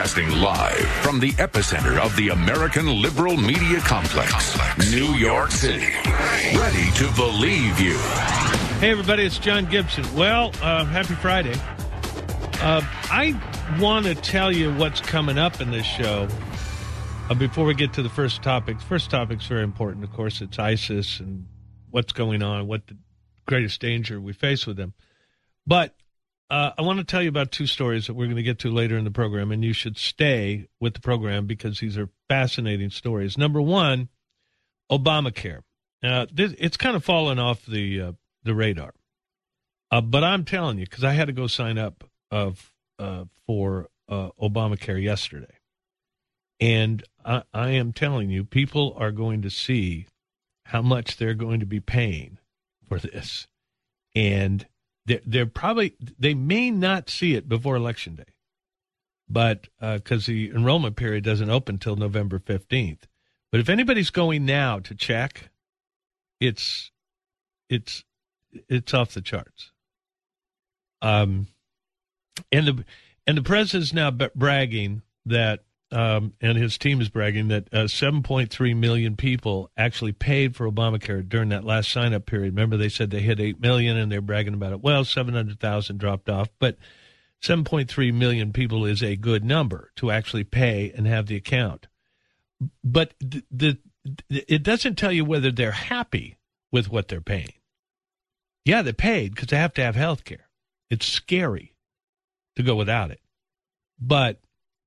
Broadcasting live from the epicenter of the American liberal media complex, New York City. Ready to believe you. Hey, everybody, it's John Gibson. Well, happy Friday. I want to tell you what's coming up in this show before we get to the first topic. First topic's very important. Of course, it's ISIS and what's going on, what the greatest danger we face with them. But I want to tell you about two stories that we're going to get to later in the program, and you should stay with the program because these are fascinating stories. Number one, Obamacare. It's kind of fallen off the radar. But I'm telling you, because I had to go sign up for Obamacare yesterday. And I am telling you, people are going to see how much they're going to be paying for this. And they may not see it before Election Day, but because the enrollment period doesn't open until November 15th. But if anybody's going now to check, it's off the charts. And the president's now bragging that, and his team is bragging that 7.3 million people actually paid for Obamacare during that last sign-up period. Remember, they said they hit 8 million, and they're bragging about it. Well, 700,000 dropped off, but 7.3 million people is a good number to actually pay and have the account. But it doesn't tell you whether they're happy with what they're paying. Yeah, they paid because they have to have health care. It's scary to go without it. But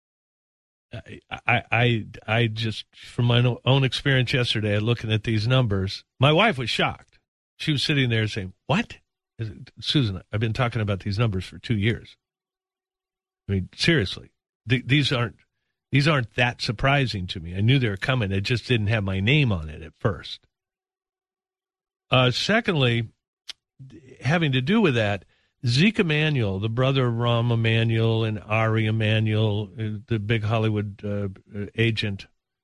I just, from my own experience yesterday, looking at these numbers, my wife was shocked. She was sitting there saying, "What? Susan, I've been talking about these numbers for 2 years. I mean, seriously, these aren't that surprising to me. I knew they were coming. It just didn't have my name on it at first." Secondly, having to do with that, Zeke Emanuel, the brother of Rahm Emanuel and Ari Emanuel, the big Hollywood agent,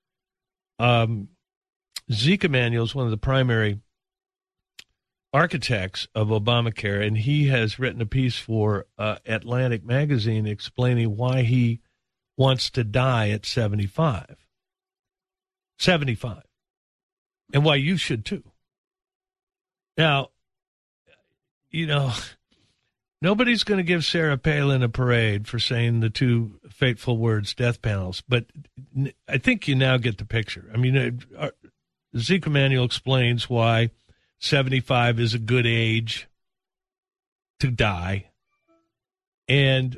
Zeke Emanuel is one of the primary architects of Obamacare, and he has written a piece for Atlantic Magazine explaining why he wants to die at 75. 75. And why you should too. Now, you know, nobody's going to give Sarah Palin a parade for saying the two fateful words, death panels, but I think you now get the picture. I mean, Zeke Emanuel explains why 75 is a good age to die. And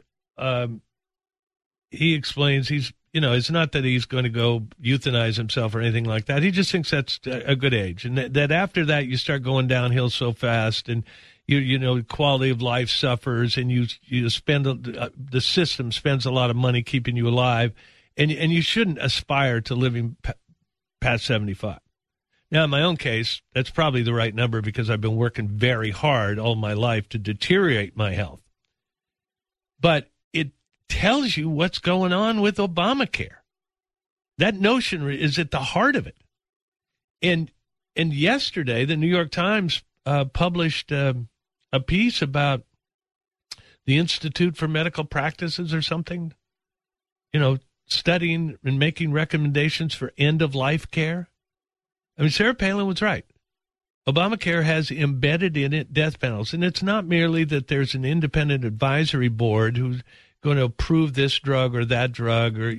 he explains it's not that he's going to go euthanize himself or anything like that. He just thinks that's a good age. And that after that, you start going downhill so fast and quality of life suffers, and you spend the system spends a lot of money keeping you alive, and you shouldn't aspire to living past 75. Now, in my own case, that's probably the right number because I've been working very hard all my life to deteriorate my health. But it tells you what's going on with Obamacare. That notion is at the heart of it. And yesterday, the New York Times published a piece about the Institute for Medical Practices or something, studying and making recommendations for end-of-life care. I mean, Sarah Palin was right. Obamacare has embedded in it death panels, and it's not merely that there's an independent advisory board who's going to approve this drug or that drug or,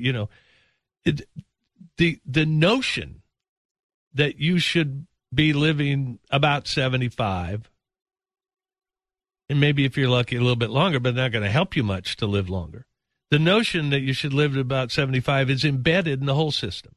the notion that you should be living about 75, and maybe if you're lucky a little bit longer, but not going to help you much to live longer. The notion that you should live to about 75 is embedded in the whole system,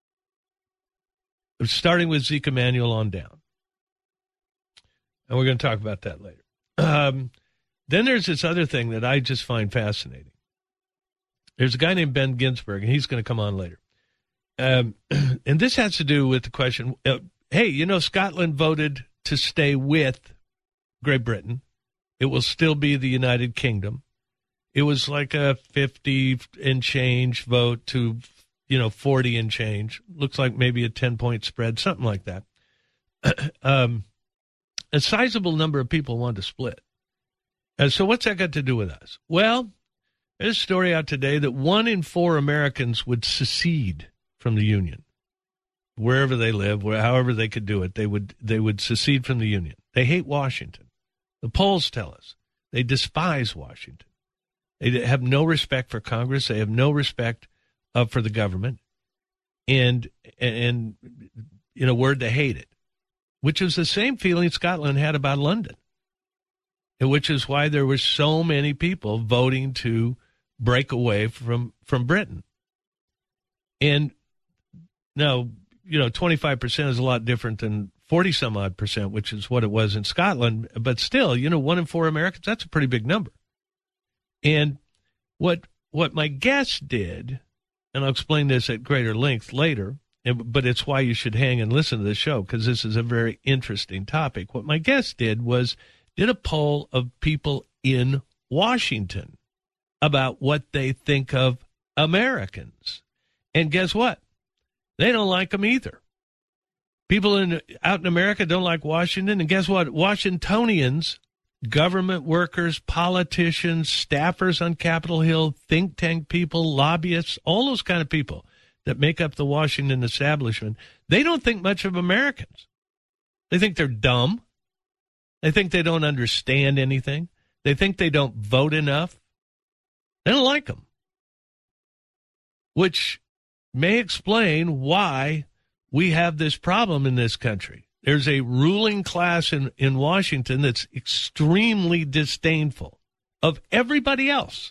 starting with Zeke Emanuel on down. And we're going to talk about that later. Then there's this other thing that I just find fascinating. There's a guy named Ben Ginsberg, and he's going to come on later. And this has to do with the question, hey, Scotland voted to stay with Great Britain. It will still be the United Kingdom. It was like a 50 and change vote to, 40 and change. Looks like maybe a 10-point spread, something like that. A sizable number of people wanted to split. So what's that got to do with us? Well, There's a story out today that 1 in 4 Americans would secede from the Union. Wherever they live, however they could do it, they would secede from the Union. They hate Washington. The polls tell us they despise Washington. They have no respect for Congress. They have no respect for the government. And in a word, they hate it, which is the same feeling Scotland had about London, and which is why there were so many people voting to break away from Britain. And now, 25% is a lot different than 40-some-odd percent, which is what it was in Scotland. But still, 1 in 4 Americans, that's a pretty big number. And what my guest did, and I'll explain this at greater length later, but it's why you should hang and listen to the show, because this is a very interesting topic. What my guest did a poll of people in Washington about what they think of Americans. And guess what? They don't like them either. People out in America don't like Washington. And guess what? Washingtonians, government workers, politicians, staffers on Capitol Hill, think tank people, lobbyists, all those kind of people that make up the Washington establishment, they don't think much of Americans. They think they're dumb. They think they don't understand anything. They think they don't vote enough. They don't like them, which may explain why we have this problem in this country. There's a ruling class in Washington that's extremely disdainful of everybody else.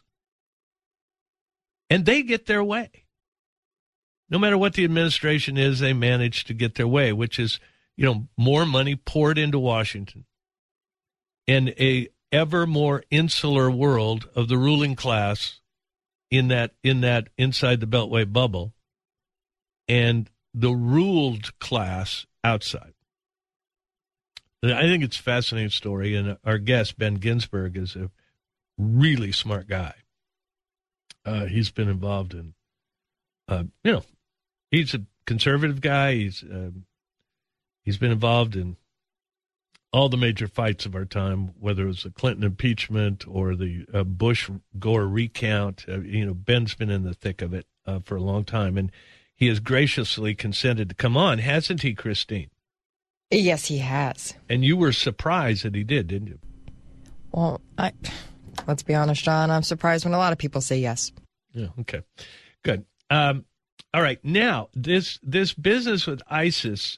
And they get their way. No matter what the administration is, they manage to get their way, which is, more money poured into Washington and a ever more insular world of the ruling class in that inside the Beltway bubble, and the ruled class outside. I think it's a fascinating story, and our guest, Ben Ginsberg, is a really smart guy. He's been involved in, he's a conservative guy. He's been involved in all the major fights of our time, whether it was the Clinton impeachment or the Bush-Gore recount. Ben's been in the thick of it for a long time, and he has graciously consented to come on, hasn't he, Christine? Yes, he has. And you were surprised that he did, didn't you? Well, let's be honest, John, I'm surprised when a lot of people say yes. Yeah, okay. Good. All right, now, this business with ISIS,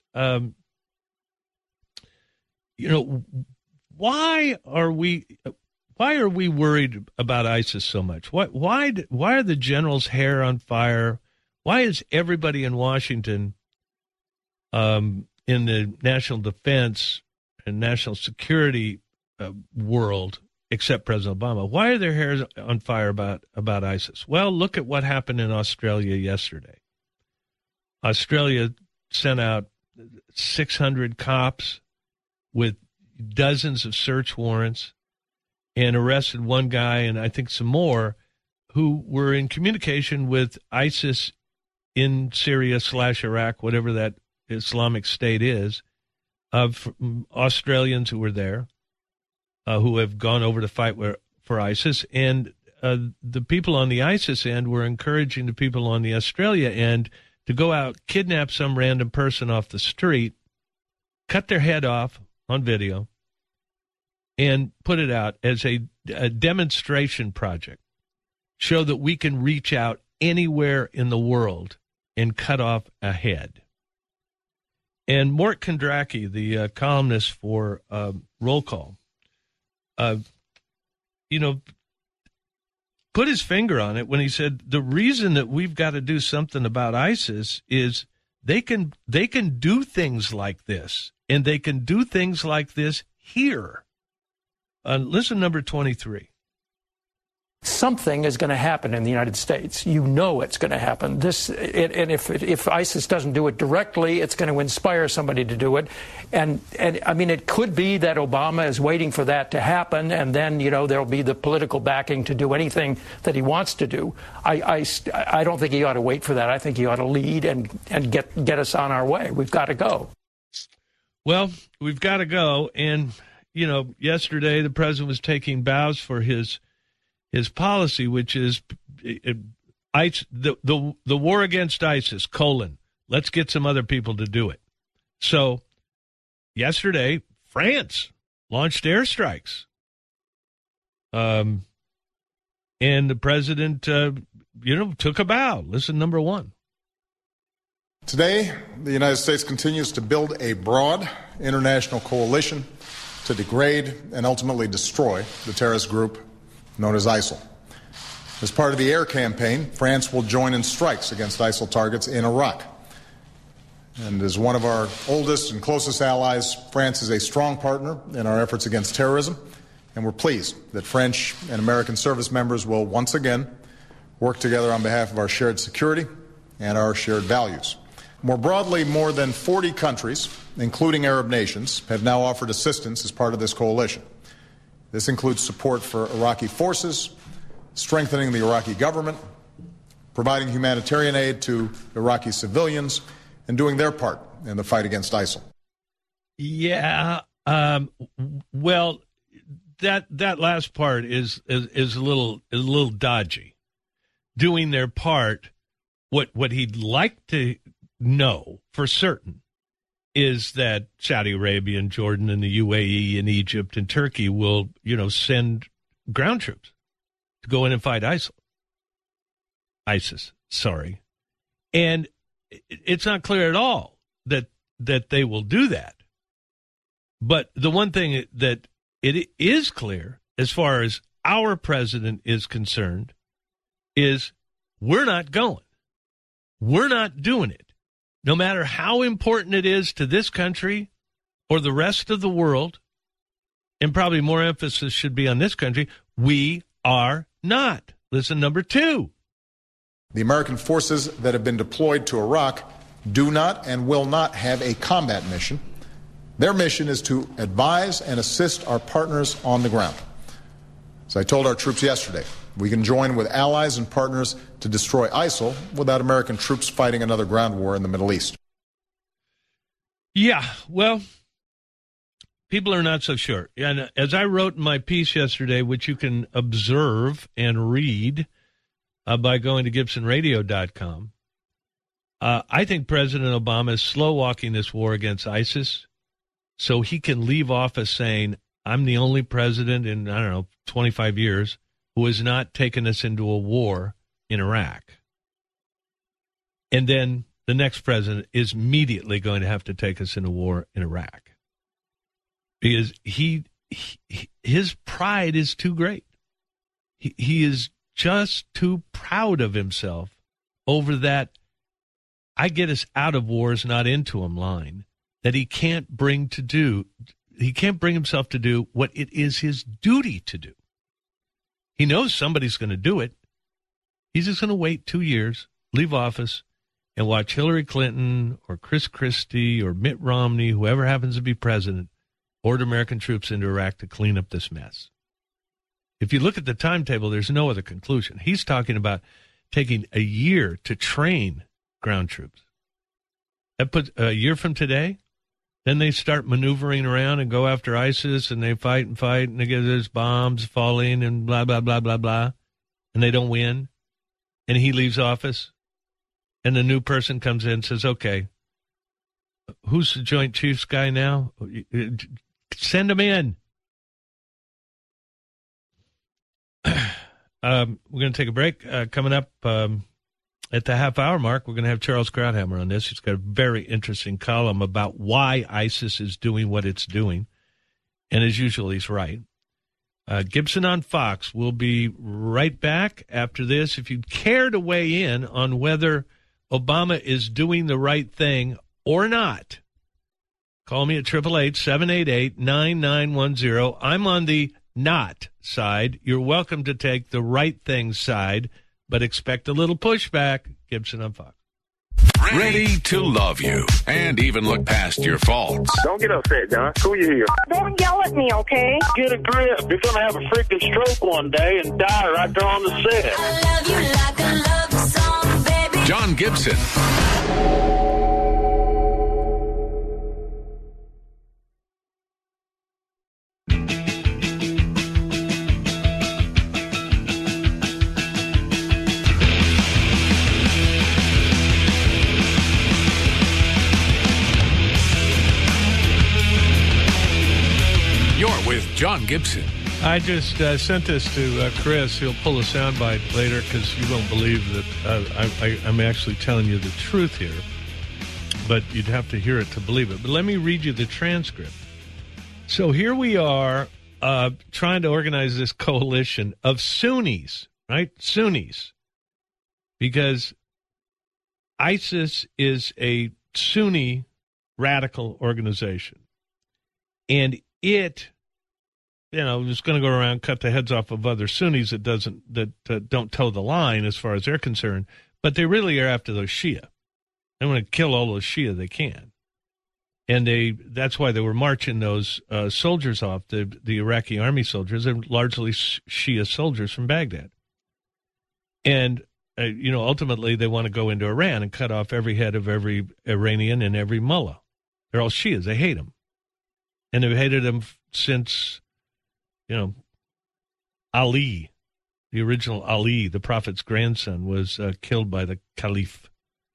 why are we worried about ISIS so much? Why are the generals' hair on fire? Why is everybody in Washington, in the national defense and national security world, except President Obama, why are their hairs on fire about ISIS? Well, look at what happened in Australia yesterday. Australia sent out 600 cops with dozens of search warrants and arrested one guy and I think some more who were in communication with ISIS in Syria / Iraq, whatever that Islamic State is, of Australians who were there, who have gone over to fight for ISIS. And the people on the ISIS end were encouraging the people on the Australia end to go out, kidnap some random person off the street, cut their head off on video, and put it out as a demonstration project. Show that we can reach out anywhere in the world and cut off a head. And Mort Kondracki, the columnist for Roll Call, put his finger on it when he said the reason that we've got to do something about ISIS is they can do things like this, and they can do things like this here. Listen, number 23. Something is going to happen in the United States. You know it's going to happen. And if ISIS doesn't do it directly, it's going to inspire somebody to do it. And I mean, it could be that Obama is waiting for that to happen, and then there'll be the political backing to do anything that he wants to do. I don't think he ought to wait for that. I think he ought to lead and get us on our way. We've got to go. Well, we've got to go. And yesterday the president was taking bows for his his policy, which is the war against ISIS, let's get some other people to do it. So yesterday, France launched airstrikes. And the president, took a bow. Listen, number one. Today, the United States continues to build a broad international coalition to degrade and ultimately destroy the terrorist group known as ISIL. As part of the air campaign, France will join in strikes against ISIL targets in Iraq. And as one of our oldest and closest allies, France is a strong partner in our efforts against terrorism, and we're pleased that French and American service members will once again work together on behalf of our shared security and our shared values. More broadly, more than 40 countries, including Arab nations, have now offered assistance as part of this coalition. This includes support for Iraqi forces, strengthening the Iraqi government, providing humanitarian aid to Iraqi civilians, and doing their part in the fight against ISIL. Yeah, well, that last part is a little dodgy. Doing their part, what he'd like to know for certain is that Saudi Arabia and Jordan and the UAE and Egypt and Turkey will, send ground troops to go in and fight ISIS. And it's not clear at all that they will do that. But the one thing that it is clear, as far as our president is concerned, is we're not going. We're not doing it. No matter how important it is to this country or the rest of the world, and probably more emphasis should be on this country, we are not. Listen, number two. The American forces that have been deployed to Iraq do not and will not have a combat mission. Their mission is to advise and assist our partners on the ground. As I told our troops yesterday, we can join with allies and partners to destroy ISIL without American troops fighting another ground war in the Middle East. Yeah, well, people are not so sure. And as I wrote in my piece yesterday, which you can observe and read by going to GibsonRadio.com, I think President Obama is slow-walking this war against ISIS so he can leave office saying, I'm the only president in, 25 years who has not taken us into a war in Iraq. And then the next president is immediately going to have to take us into war in Iraq. Because his pride is too great. He is just too proud of himself over that I get us out of wars, not into them line, that he can't bring himself to do what it is his duty to do. He knows somebody's going to do it. He's just going to wait 2 years, leave office, and watch Hillary Clinton or Chris Christie or Mitt Romney, whoever happens to be president, order American troops into Iraq to clean up this mess. If you look at the timetable, there's no other conclusion. He's talking about taking a year to train ground troops. That puts a year from today. Then they start maneuvering around and go after ISIS, and they fight, and there's bombs falling and blah, blah, blah, blah, blah, and they don't win. And he leaves office, and the new person comes in and says, okay, who's the Joint Chiefs guy now? Send him in. We're going to take a break. Coming up at the half-hour mark, we're going to have Charles Krauthammer on this. He's got a very interesting column about why ISIS is doing what it's doing. And as usual, he's right. Gibson on Fox. We'll be right back after this. If you'd care to weigh in on whether Obama is doing the right thing or not, call me at 888-788-9910. I'm on the not side. You're welcome to take the right thing side, but expect a little pushback. Gibson on Fox. Ready to love you and even look past your faults. Don't get upset, John. Cool your heel. Don't yell at me, okay? Get a grip. You're going to have a freaking stroke one day and die right there on the set. I love you like a love song, baby. John Gibson. with John Gibson. I just sent this to Chris. He'll pull a soundbite later because you won't believe that I'm actually telling you the truth here. But you'd have to hear it to believe it. But let me read you the transcript. So here we are trying to organize this coalition of Sunnis, right? Sunnis. Because ISIS is a Sunni radical organization. And it, is going to go around and cut the heads off of other Sunnis that don't toe the line as far as they're concerned. But they really are after those Shia. They want to kill all those Shia they can. And that's why they were marching those soldiers off, the Iraqi army soldiers. They're largely Shia soldiers from Baghdad. And, ultimately they want to go into Iran and cut off every head of every Iranian and every mullah. They're all Shias. They hate them. And they've hated them since, Ali, the original Ali, the Prophet's grandson, was killed by the Caliph.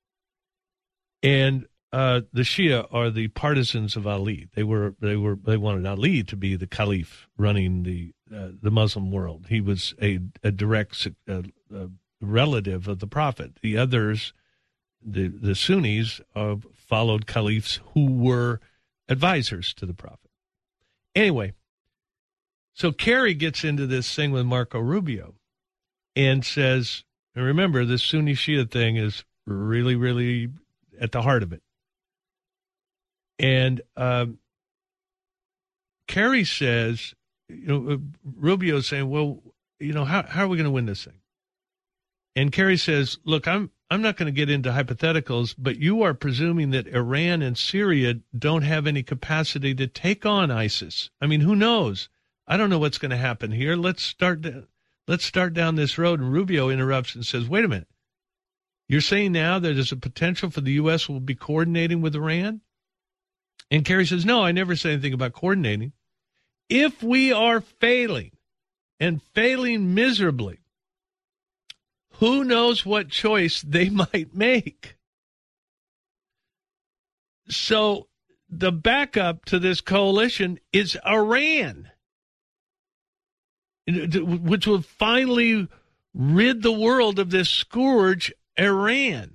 And the Shia are the partisans of Ali. They wanted Ali to be the Caliph running the Muslim world. He was a direct relative of the Prophet. The others, the Sunnis, followed caliphs who were advisors to the Prophet. Anyway, so Kerry gets into this thing with Marco Rubio and says, and remember, this Sunni Shia thing is really, really at the heart of it. And Kerry says, Rubio's saying, well, how are we going to win this thing? And Kerry says, look, I'm not going to get into hypotheticals, but you are presuming that Iran and Syria don't have any capacity to take on ISIS. I mean, who knows? I don't know what's going to happen here. Let's start down this road. And Rubio interrupts and says, wait a minute. You're saying now that there's a potential for the U.S. will be coordinating with Iran? And Kerry says, no, I never said anything about coordinating. If we are failing, and failing miserably, who knows what choice they might make? So the backup to this coalition is Iran, which will finally rid the world of this scourge, Iran.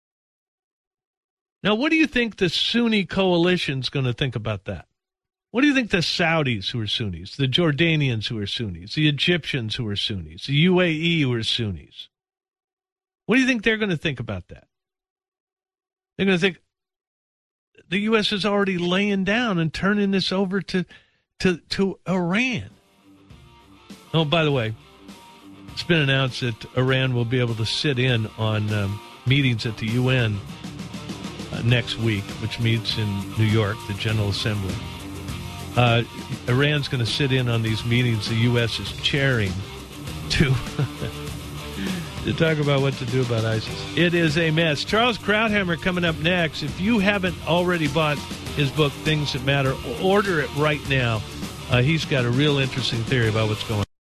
Now, what do you think the Sunni coalition's going to think about that? What do you think the Saudis who are Sunnis, the Jordanians who are Sunnis, the Egyptians who are Sunnis, the UAE who are Sunnis? What do you think they're going to think about that? They're going to think the U.S. is already laying down and turning this over to Iran. Oh, by the way, it's been announced that Iran will be able to sit in on meetings at the UN next week, which meets in New York, the General Assembly. Iran's going to sit in on these meetings the U.S. is chairing to talk about what to do about ISIS. It is a mess. Charles Krauthammer coming up next. If you haven't already bought his book, Things That Matter, order it right now. He's got a real interesting theory about what's going on.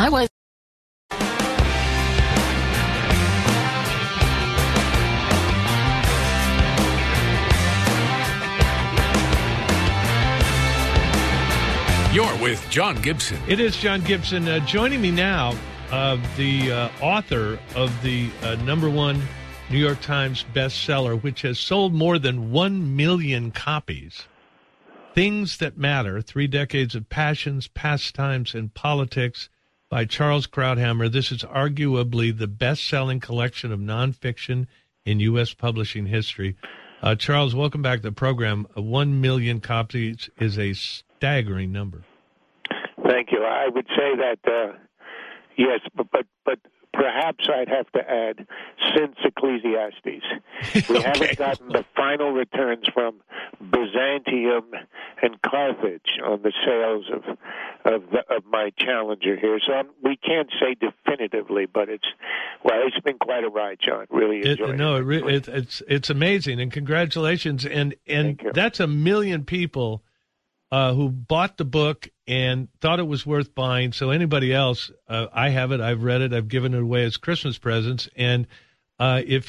You're with John Gibson. It is John Gibson. Joining me now, the author of the #1 New York Times bestseller, which has sold more than 1 million copies. Things That Matter, 3 Decades of Passions, Pastimes, and Politics by Charles Krauthammer. This is arguably the best-selling collection of nonfiction in U.S. publishing history. Charles, welcome back to the program. 1 million copies is a staggering number. Thank you. I would say that, yes, but perhaps I'd have to add, since Ecclesiastes. We haven't gotten the final returns from Byzantium and Carthage on the sales of my Challenger here. So we can't say definitively, but it's been quite a ride, John. Really enjoyed it. It's amazing, and congratulations. And that's 1 million people who bought the book and thought it was worth buying. So anybody else, I have it, I've read it, I've given it away as Christmas presents. And if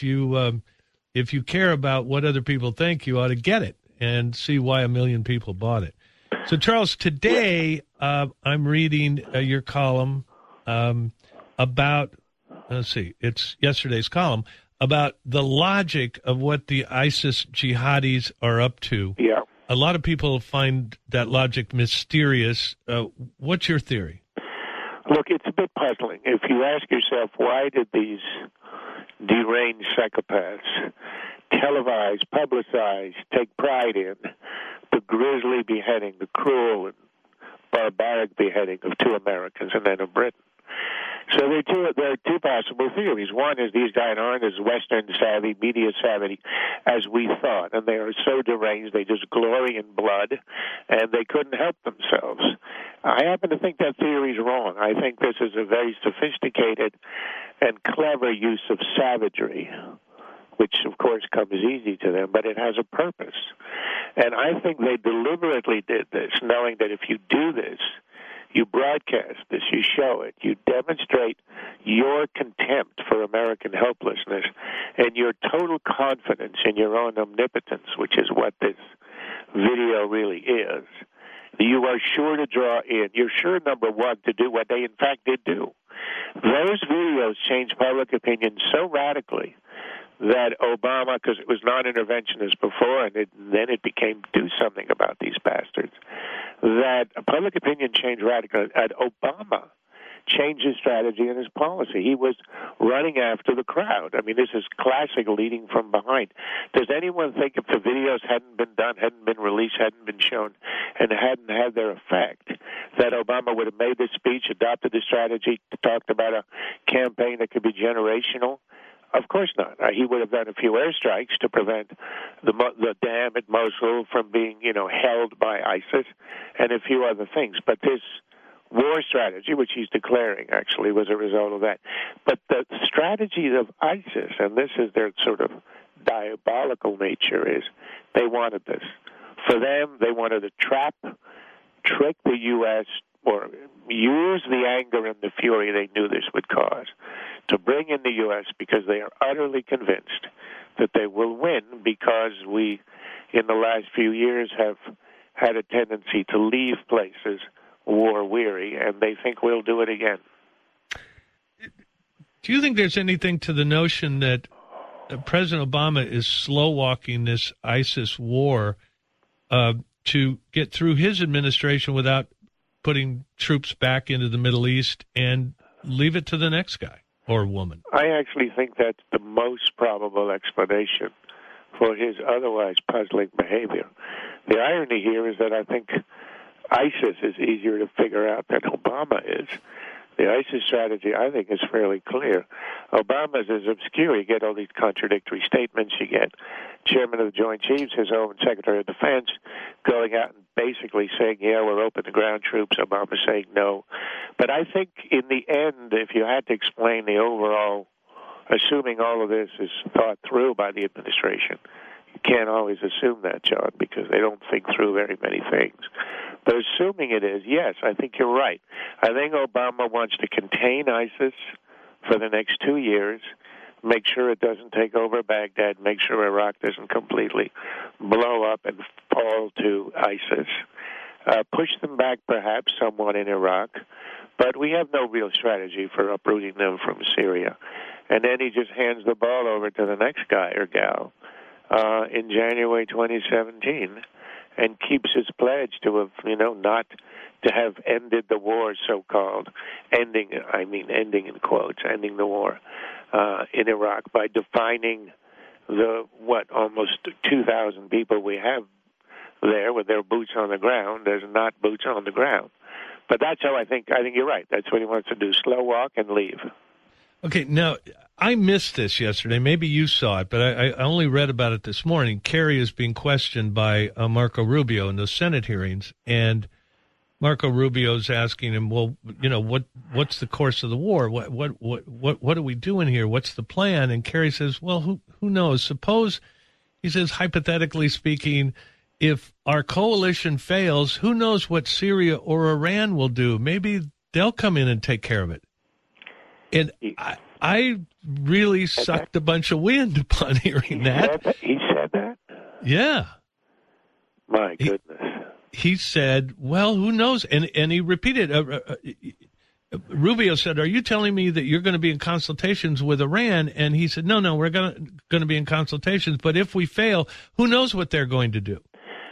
you care about what other people think, you ought to get it and see why 1 million people bought it. So, Charles, today I'm reading your column about, let's see, it's yesterday's column, about the logic of what the ISIS jihadis are up to. Yeah. A lot of people find that logic mysterious. What's your theory? Look, it's a bit puzzling. If you ask yourself, why did these deranged psychopaths televise, publicize, take pride in the grisly beheading, the cruel and barbaric beheading of 2 Americans and then of Britain? So there are two possible theories. One is these guys aren't as Western savvy, media savvy as we thought, and they are so deranged they just glory in blood, and they couldn't help themselves. I happen to think that theory is wrong. I think this is a very sophisticated and clever use of savagery, which of course comes easy to them, but it has a purpose. And I think they deliberately did this, knowing that if you do this, you broadcast this, you show it, you demonstrate your contempt for American helplessness and your total confidence in your own omnipotence, which is what this video really is. You are sure to draw in. You're sure, number one, to do what they in fact did do. Those videos changed public opinion so radically that Obama, because it was non-interventionist before, and then it became do something about these bastards, that public opinion changed radically. And Obama changed his strategy and his policy. He was running after the crowd. I mean, this is classic leading from behind. Does anyone think if the videos hadn't been done, hadn't been released, hadn't been shown, and hadn't had their effect, that Obama would have made this speech, adopted the strategy, talked about a campaign that could be generational? Of course not. He would have done a few airstrikes to prevent the dam at Mosul from being, held by ISIS, and a few other things. But this war strategy, which he's declaring, actually, was a result of that. But the strategy of ISIS, and this is their sort of diabolical nature, is they wanted this. For them, they wanted to trap, trick the U.S., or use the anger and the fury they knew this would cause to bring in the U.S. because they are utterly convinced that they will win, because we, in the last few years, have had a tendency to leave places war-weary, and they think we'll do it again. Do you think there's anything to the notion that President Obama is slow-walking this ISIS war to get through his administration without putting troops back into the Middle East and leave it to the next guy or woman? I actually think that's the most probable explanation for his otherwise puzzling behavior. The irony here is that I think ISIS is easier to figure out than Obama is. The ISIS strategy, I think, is fairly clear. Obama's is obscure. You get all these contradictory statements. You get Chairman of the Joint Chiefs, his own Secretary of Defense, going out and basically saying, yeah, we're open to ground troops. Obama saying no. But I think in the end, if you had to explain the overall, assuming all of this is thought through by the administration, you can't always assume that, John, because they don't think through very many things. But assuming it is, yes, I think you're right. I think Obama wants to contain ISIS for the next 2 years, make sure it doesn't take over Baghdad, make sure Iraq doesn't completely blow up and fall to ISIS, push them back perhaps somewhat in Iraq, but we have no real strategy for uprooting them from Syria. And then he just hands the ball over to the next guy or gal in January 2017 and keeps his pledge to have, not to have ended the war, so-called, ending in quotes, ending the war in Iraq by defining almost 2,000 people we have there with their boots on the ground as not boots on the ground. But that's how I think you're right. That's what he wants to do, slow walk and leave. Okay, now, I missed this yesterday. Maybe you saw it, but I only read about it this morning. Kerry is being questioned by Marco Rubio in the Senate hearings, and Marco Rubio's asking him, well, what's the course of the war? What are we doing here? What's the plan? And Kerry says, well, who knows? Suppose, he says, hypothetically speaking, if our coalition fails, who knows what Syria or Iran will do? Maybe they'll come in and take care of it. And I really sucked a bunch of wind upon hearing that. He said that? Yeah. My goodness. he said, well, who knows? And he repeated, Rubio said, are you telling me that you're going to be in consultations with Iran? And he said, no, we're going to be in consultations. But if we fail, who knows what they're going to do?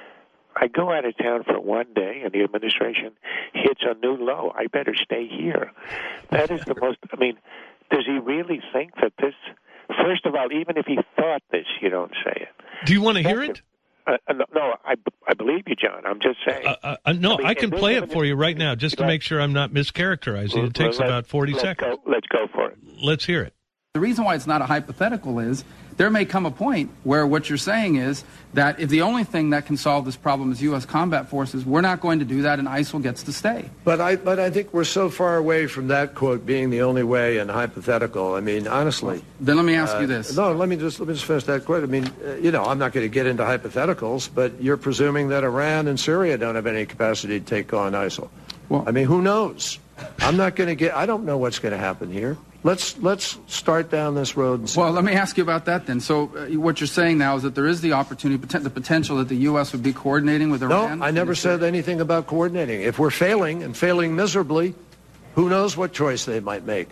I go out of town for one day, and the administration hits a new low. I better stay here. That is the most, I mean, does he really think that this, first of all, even if he thought this, you don't say it. Do you want to hear it? No, I believe you, John. I'm just saying. No, I can play it for you right now just to make sure I'm not mischaracterizing. It takes about 40 seconds. Let's go for it. Let's hear it. The reason why it's not a hypothetical is there may come a point where what you're saying is that if the only thing that can solve this problem is U.S. combat forces, we're not going to do that and ISIL gets to stay. But I think we're so far away from that quote being the only way and hypothetical. I mean, honestly. Then let me ask you this. No, let me just finish that quote. I mean, I'm not going to get into hypotheticals, but you're presuming that Iran and Syria don't have any capacity to take on ISIL. Well, I mean, who knows? I don't know what's going to happen here. Let's start down this road. And well, let me ask you about that then. So what you're saying now is that there is the opportunity, the potential that the U.S. would be coordinating with Iran? No, I never said anything about coordinating. If we're failing and failing miserably, who knows what choice they might make.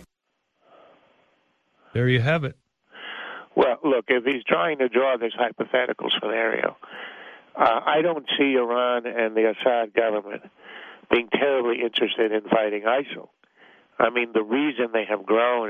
There you have it. Well, look, if he's trying to draw this hypothetical scenario, I don't see Iran and the Assad government being terribly interested in fighting ISIL. I mean, the reason they have grown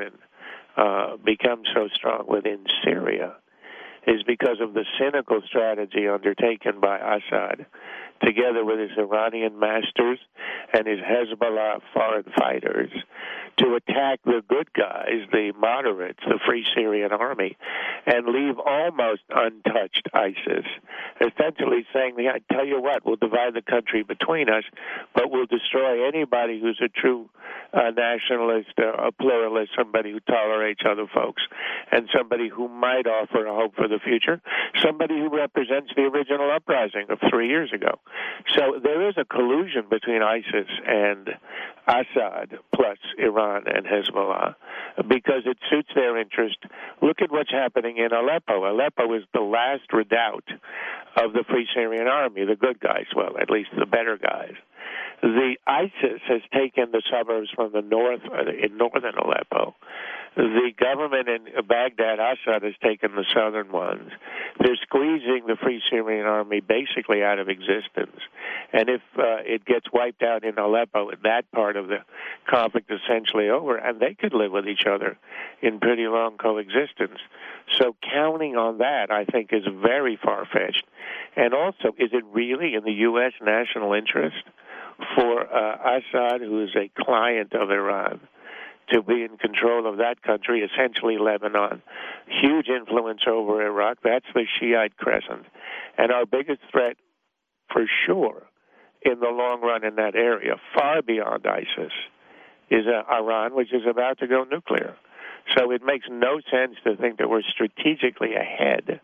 and become so strong within Syria is because of the cynical strategy undertaken by Assad, together with his Iranian masters and his Hezbollah foreign fighters, to attack the good guys, the moderates, the Free Syrian Army, and leave almost untouched ISIS, essentially saying, I tell you what, we'll divide the country between us, but we'll destroy anybody who's a true nationalist, a pluralist, somebody who tolerates other folks, and somebody who might offer a hope for the future, somebody who represents the original uprising of 3 years ago. So there is a collusion between ISIS and Assad, plus Iran and Hezbollah, because it suits their interest. Look at what's happening in Aleppo. Aleppo is the last redoubt of the Free Syrian Army, the good guys, well, at least the better guys. The ISIS has taken the suburbs from the north, in northern Aleppo. The government in Baghdad, Assad, has taken the southern ones. They're squeezing the Free Syrian Army basically out of existence. And if it gets wiped out in Aleppo, that part of the conflict is essentially over, and they could live with each other in pretty long coexistence. So counting on that, I think, is very far-fetched. And also, is it really in the U.S. national interest for Assad, who is a client of Iran, to be in control of that country, essentially Lebanon, huge influence over Iraq? That's the Shiite crescent. And our biggest threat, for sure, in the long run in that area, far beyond ISIS, is Iran, which is about to go nuclear. So it makes no sense to think that we're strategically ahead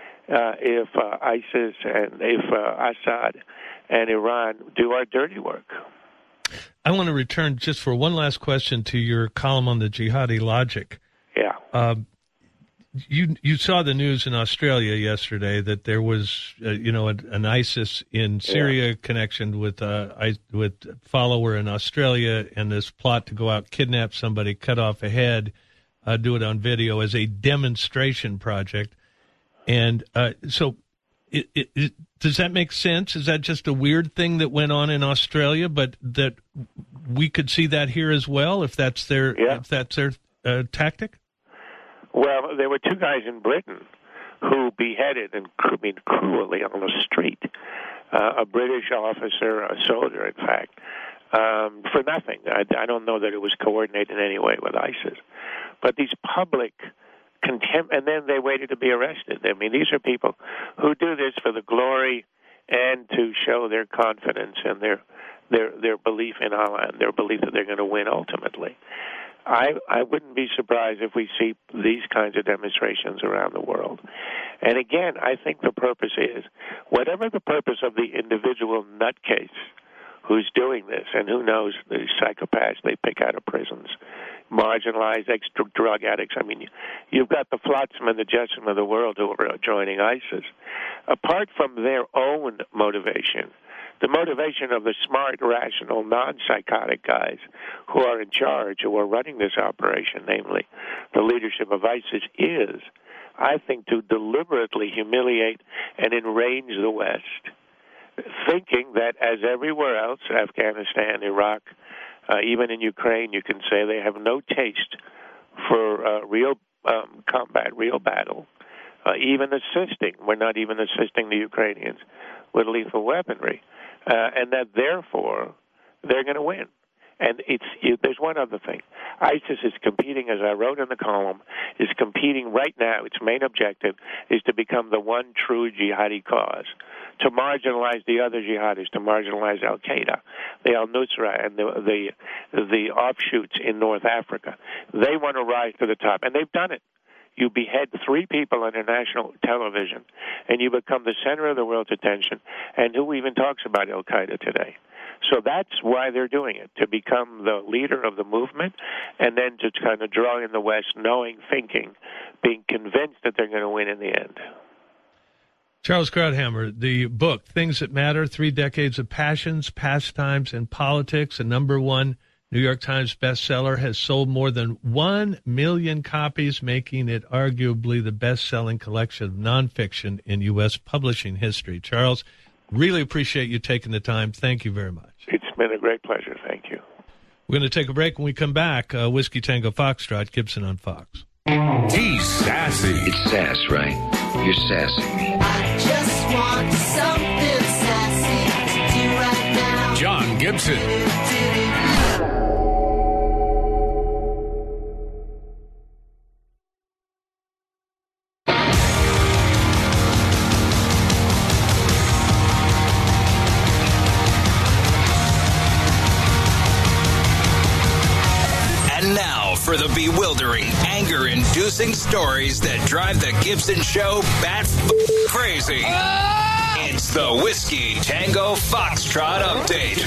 if ISIS and if Assad and Iran do our dirty work. I want to return just for one last question to your column on the jihadi logic. Yeah. You saw the news in Australia yesterday that there was, an ISIS in Syria connection with follower in Australia, and this plot to go out, kidnap somebody, cut off a head, do it on video as a demonstration project. And so does that make sense? Is that just a weird thing that went on in Australia, but that we could see that here as well if that's their tactic? Well, there were two guys in Britain who beheaded and cruelly on the street a British officer, a soldier, in fact, for nothing. I don't know that it was coordinated in any way with ISIS. But these public contempt, and then they waited to be arrested. I mean, these are people who do this for the glory and to show their confidence and their belief in Allah and their belief that they're going to win ultimately. I wouldn't be surprised if we see these kinds of demonstrations around the world. And again, I think the purpose is, whatever the purpose of the individual nutcase who's doing this, and who knows, the psychopaths they pick out of prisons, marginalized drug addicts. I mean, you've got the Flotsam and the Jetsam of the world who are joining ISIS. Apart from their own motivation The motivation of the smart, rational, non-psychotic guys who are in charge, who are running this operation, namely the leadership of ISIS, is, I think, to deliberately humiliate and enrage the West, thinking that as everywhere else, Afghanistan, Iraq, even in Ukraine, you can say they have no taste for real combat, real battle, even assisting. We're not even assisting the Ukrainians with lethal weaponry, and that therefore they're going to win. And there's one other thing. ISIS is competing, as I wrote in the column, is competing right now. Its main objective is to become the one true jihadi cause, to marginalize the other jihadis, to marginalize Al-Qaeda, the Al-Nusra, and the offshoots in North Africa. They want to rise to the top, and they've done it. You behead 3 people on international television, and you become the center of the world's attention. And who even talks about Al-Qaeda today? So that's why they're doing it, to become the leader of the movement, and then to kind of draw in the West, knowing, thinking, being convinced that they're going to win in the end. Charles Krauthammer, the book, Things That Matter, 3 Decades of Passions, Pastimes, and Politics, a #1 New York Times bestseller, has sold more than 1 million copies, making it arguably the best-selling collection of nonfiction in U.S. publishing history. Charles, really appreciate you taking the time. Thank you very much. It's been a great pleasure. Thank you. We're going to take a break. When we come back, Whiskey Tango Foxtrot, Gibson on Fox. He's sassy. It's sass, right? You're sassy. I just want something sassy to do right now. John Gibson. For the bewildering, anger-inducing stories that drive the Gibson Show bat crazy. It's the Whiskey Tango Foxtrot Update.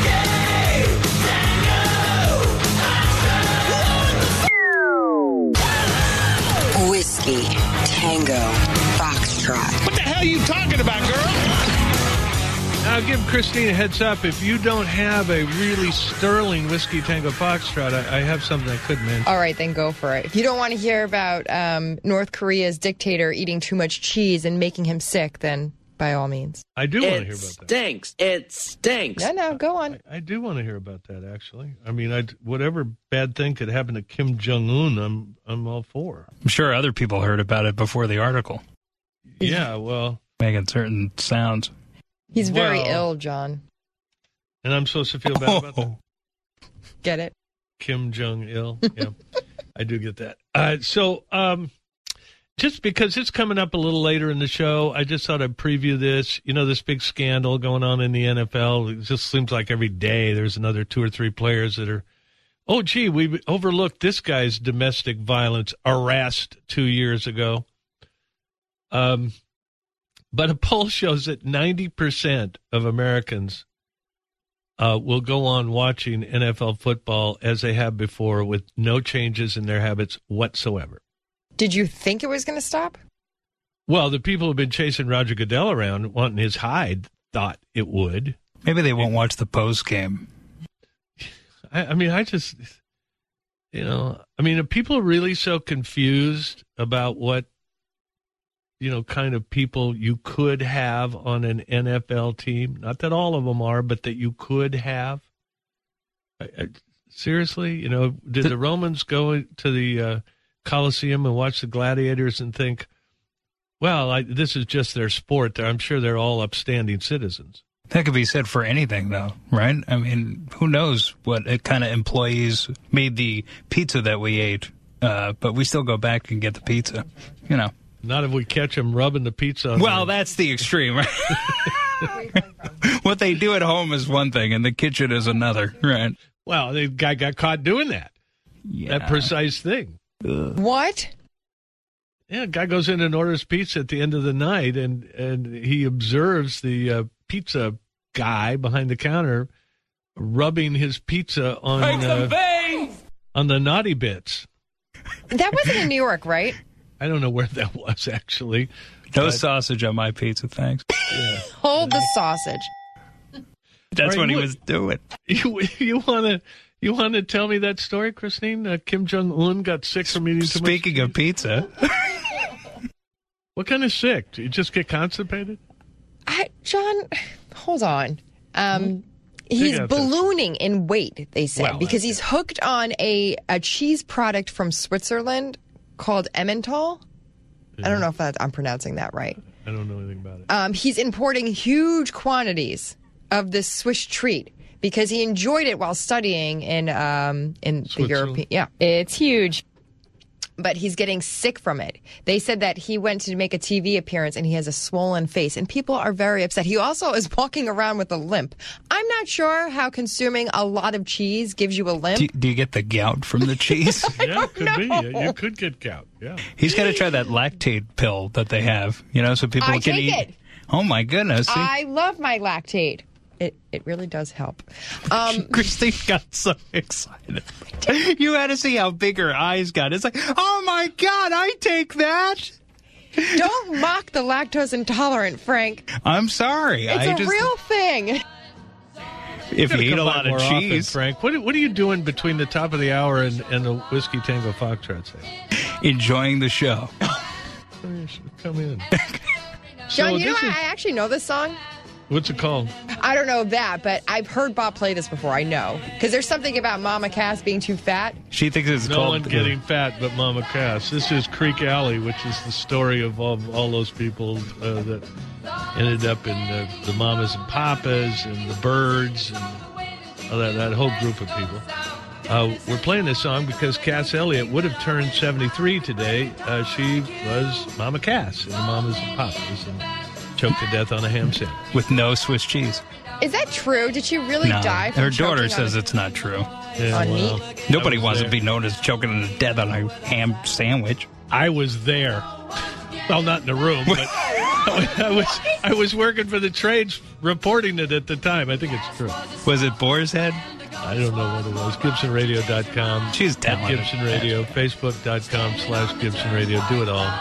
Whiskey Tango Foxtrot. What the hell are you talking about, girl? I'll give Christine a heads up. If you don't have a really sterling Whiskey Tango Foxtrot, I have something I could mention. All right, then go for it. If you don't want to hear about North Korea's dictator eating too much cheese and making him sick, then by all means. I do want to hear about that. It stinks. No, go on. I do want to hear about that, actually. I mean, whatever bad thing could happen to Kim Jong-un, I'm all for. I'm sure other people heard about it before the article. Yeah, well. Making certain sounds. He's very ill, John. And I'm supposed to feel bad about that? Get it? Kim Jong-il. Yeah, I do get that. So just because it's coming up a little later in the show, I just thought I'd preview this. You know, this big scandal going on in the NFL. It just seems like every day there's another 2 or 3 players that are, oh, gee, we overlooked this guy's domestic violence arrest 2 years ago. But a poll shows that 90% of Americans will go on watching NFL football as they have before with no changes in their habits whatsoever. Did you think it was going to stop? Well, the people who have been chasing Roger Goodell around wanting his hide thought it would. Maybe they won't watch the post game. I mean, I just, are people really so confused about what, kind of people you could have on an NFL team? Not that all of them are, but that you could have. Seriously, did the Romans go to the Colosseum and watch the gladiators and think, well, this is just their sport. I'm sure they're all upstanding citizens. That could be said for anything, though, right? I mean, who knows what kind of employees made the pizza that we ate, but we still go back and get the pizza, Not if we catch them rubbing the pizza on Well, that's the extreme, right? What they do at home is one thing, and the kitchen is another, right? Well, the guy got caught doing that. Yeah. That precise thing. What? Yeah, a guy goes in and orders pizza at the end of the night, and he observes the pizza guy behind the counter rubbing his pizza on the naughty bits. That wasn't in New York, right? I don't know where that was, actually. No sausage on my pizza, thanks. Yeah. Hold the sausage. That's what he was doing. You want to tell me that story, Christine? Kim Jong-un got sick from eating too much. Speaking of pizza. What kind of sick? Do you just get constipated? John, hold on. He's ballooning in weight, they say, because he's hooked on a cheese product from Switzerland called Emmental. Yeah. I don't know if I'm pronouncing that right. I don't know anything about it. He's importing huge quantities of this Swiss treat because he enjoyed it while studying in the European. Yeah, it's huge. But he's getting sick from it. They said that he went to make a TV appearance and he has a swollen face, and people are very upset. He also is walking around with a limp. I'm not sure how consuming a lot of cheese gives you a limp. Do you get the gout from the cheese? Yeah, it could be. You could get gout. Yeah. He's got to try that lactate pill that they have, so people can eat. It. Oh my goodness! See? I love my lactate. It really does help. Christine got so excited. You had to see how big her eyes got. It's like, oh my God, I take that. Don't mock the lactose intolerant, Frank. I'm sorry. It's a real thing. If you eat a lot of cheese. Often, Frank, what are you doing between the top of the hour and the Whiskey Tango Foxtrot set? Enjoying the show. Come in. John, I actually know this song. What's it called? I don't know that, but I've heard Bob play this before. I know. Because there's something about Mama Cass being too fat. She thinks it's no called... one getting fat but Mama Cass. This is Creek Alley, which is the story of all those people that ended up in the Mamas and Papas and the Birds and that whole group of people. We're playing this song because Cass Elliot would have turned 73 today. She was Mama Cass in the Mamas and Papas and choked to death on a ham sandwich. With no Swiss cheese. Is that true? Did she really die from her daughter says it's not true. Yeah, on meat? Nobody wants to be known as choking to death on a ham sandwich. I was there. Well, not in the room, but I was working for the trades reporting it at the time. I think it's true. Was it Boar's Head? I don't know what it was. GibsonRadio.com. She's talented. Gibson Radio. Facebook.com/Gibson Radio. Do it all.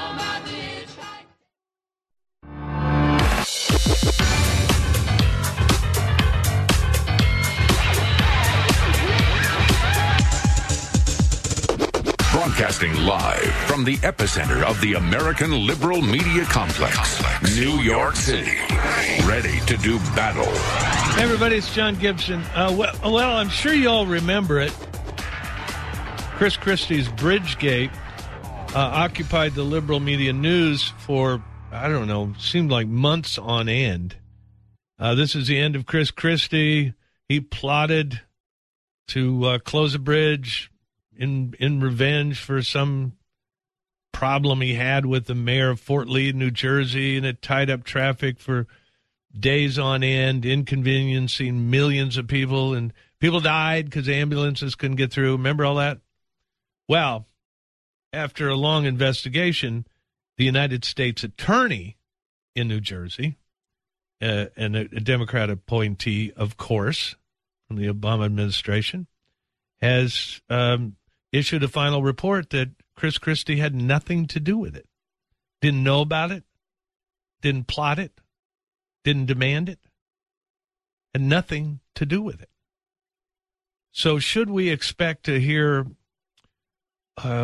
Broadcasting live from the epicenter of the American liberal media complex, New York City. Ready to do battle. Hey everybody, it's John Gibson. Well, I'm sure you all remember it. Chris Christie's Bridgegate occupied the liberal media news for, I don't know, seemed like months on end. This is the end of Chris Christie. He plotted to close a bridge in revenge for some problem he had with the mayor of Fort Lee, New Jersey, and it tied up traffic for days on end, inconveniencing millions of people, and people died because ambulances couldn't get through. Remember all that? Well, after a long investigation, the United States attorney in New Jersey, and a Democrat appointee, of course, from the Obama administration, has issued a final report that Chris Christie had nothing to do with it. Didn't know about it. Didn't plot it. Didn't demand it. Had nothing to do with it. So should we expect to hear, I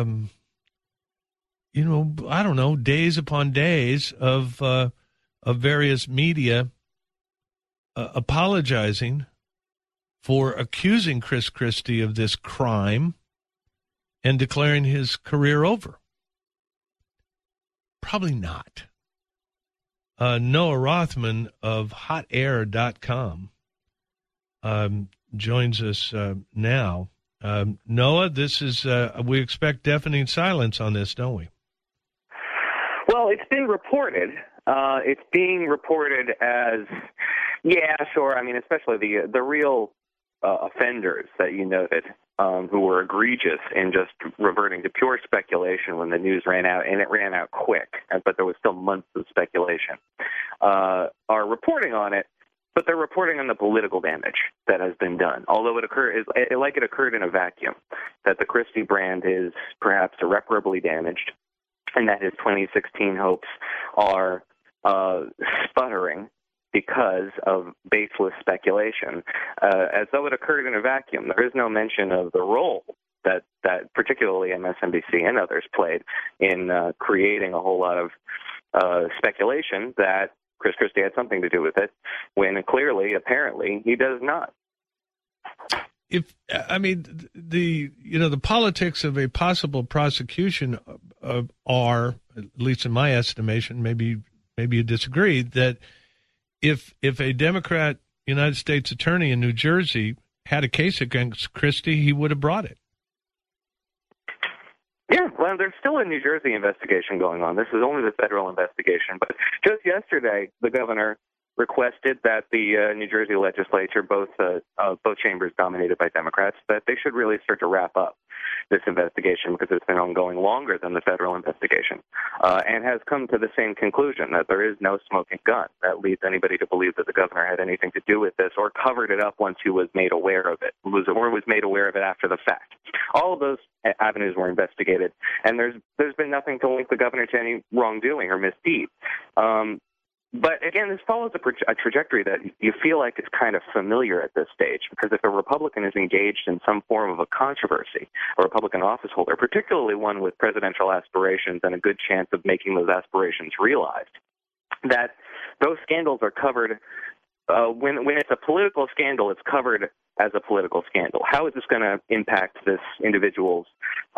don't know, days upon days of various media apologizing for accusing Chris Christie of this crime and declaring his career over? Probably not. Noah Rothman of HotAir.com joins us now. Noah, this is we expect deafening silence on this, don't we? Well, it's been reported. It's being reported as, yeah, sure. I mean, especially the real offenders that you noted, who were egregious in just reverting to pure speculation when the news ran out, and it ran out quick, but there was still months of speculation, are reporting on it, but they're reporting on the political damage that has been done, although it occurred in a vacuum, that the Christie brand is perhaps irreparably damaged, and that his 2016 hopes are sputtering because of baseless speculation, as though it occurred in a vacuum. There is no mention of the role that particularly MSNBC and others played in creating a whole lot of speculation that Chris Christie had something to do with it, when clearly, apparently, he does not. The politics of a possible prosecution are, at least in my estimation, maybe you disagree, that if a Democrat United States attorney in New Jersey had a case against Christie, he would have brought it. Yeah, well, there's still a New Jersey investigation going on. This is only the federal investigation. But just yesterday, the governor requested that the New Jersey legislature, both chambers dominated by Democrats, that they should really start to wrap up this investigation because it's been ongoing longer than the federal investigation, and has come to the same conclusion that there is no smoking gun that leads anybody to believe that the governor had anything to do with this or covered it up once he was made aware of it, or was made aware of it after the fact. All of those avenues were investigated, and there's been nothing to link the governor to any wrongdoing or misdeed. But again, this follows a trajectory that you feel like is kind of familiar at this stage, because if a Republican is engaged in some form of a controversy, a Republican office holder, particularly one with presidential aspirations and a good chance of making those aspirations realized, that those scandals are covered. When it's a political scandal, it's covered as a political scandal. How is this going to impact this individual's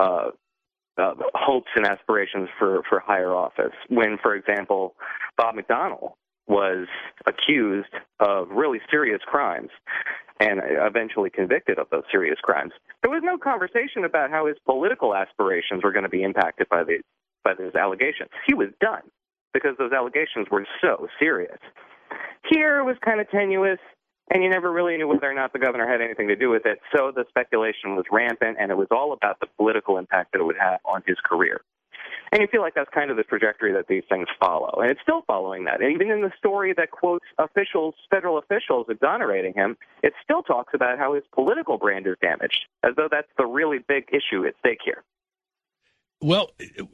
hopes and aspirations for higher office? When, for example, Bob McDonnell was accused of really serious crimes and eventually convicted of those serious crimes, there was no conversation about how his political aspirations were going to be impacted by those allegations. He was done because those allegations were so serious. Here it was kind of tenuous, and you never really knew whether or not the governor had anything to do with it, so the speculation was rampant, and it was all about the political impact that it would have on his career. And you feel like that's kind of the trajectory that these things follow, and it's still following that. And even in the story that quotes federal officials exonerating him, it still talks about how his political brand is damaged, as though that's the really big issue at stake here. Well,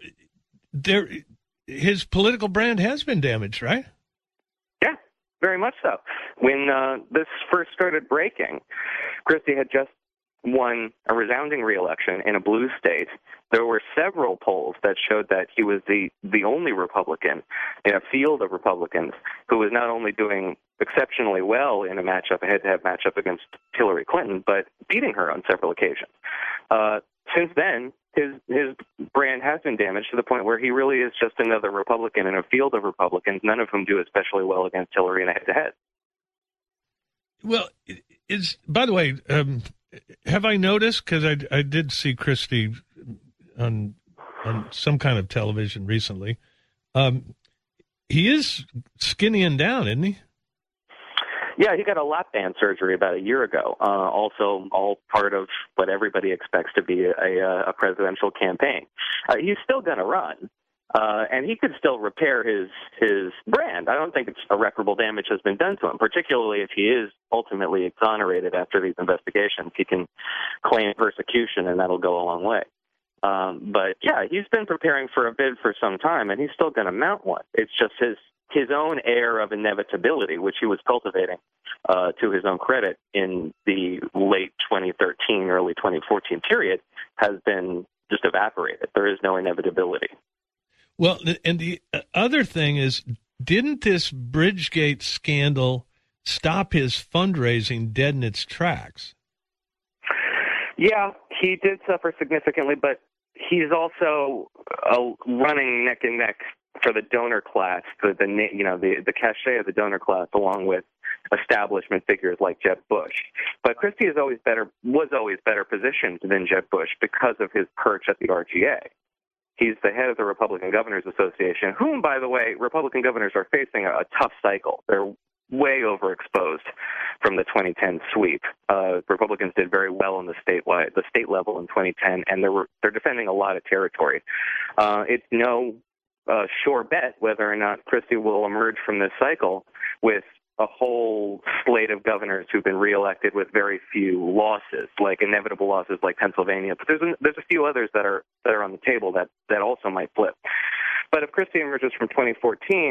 his political brand has been damaged, right? Yeah, very much so. When this first started breaking, Christie had just won a resounding re-election in a blue state. There were several polls that showed that he was the only Republican in a field of Republicans who was not only doing exceptionally well in a head-to-head matchup against Hillary Clinton, but beating her on several occasions. Since then, his brand has been damaged to the point where he really is just another Republican in a field of Republicans, none of whom do especially well against Hillary in a head-to-head. Well, by the way, have I noticed, because I did see Christie on some kind of television recently, he is skinnying down, isn't he? Yeah, he got a lap band surgery about a year ago. Also, all part of what everybody expects to be a presidential campaign. He's still going to run, and he could still repair his brand. I don't think irreparable damage has been done to him, particularly if he is ultimately exonerated after these investigations. He can claim persecution, and that'll go a long way. But yeah, he's been preparing for a bid for some time, and he's still going to mount one. It's just his own air of inevitability, which he was cultivating to his own credit in the late 2013, early 2014 period, has been just evaporated. There is no inevitability. Well, and the other thing is, didn't this Bridgegate scandal stop his fundraising dead in its tracks? Yeah, he did suffer significantly, but he's also running neck and neck for the donor class, the cachet of the donor class, along with establishment figures like Jeb Bush. But Christie was always better positioned than Jeb Bush because of his perch at the RGA. He's the head of the Republican Governors Association, whom, by the way, Republican governors are facing a tough cycle. They're way overexposed from the 2010 sweep. Republicans did very well on the state level in 2010, and they're defending a lot of territory. It's no sure bet whether or not Christie will emerge from this cycle with a whole slate of governors who've been reelected with very few losses, like inevitable losses like Pennsylvania. But there's a few others that are on the table that also might flip. But if Christie emerges from 2014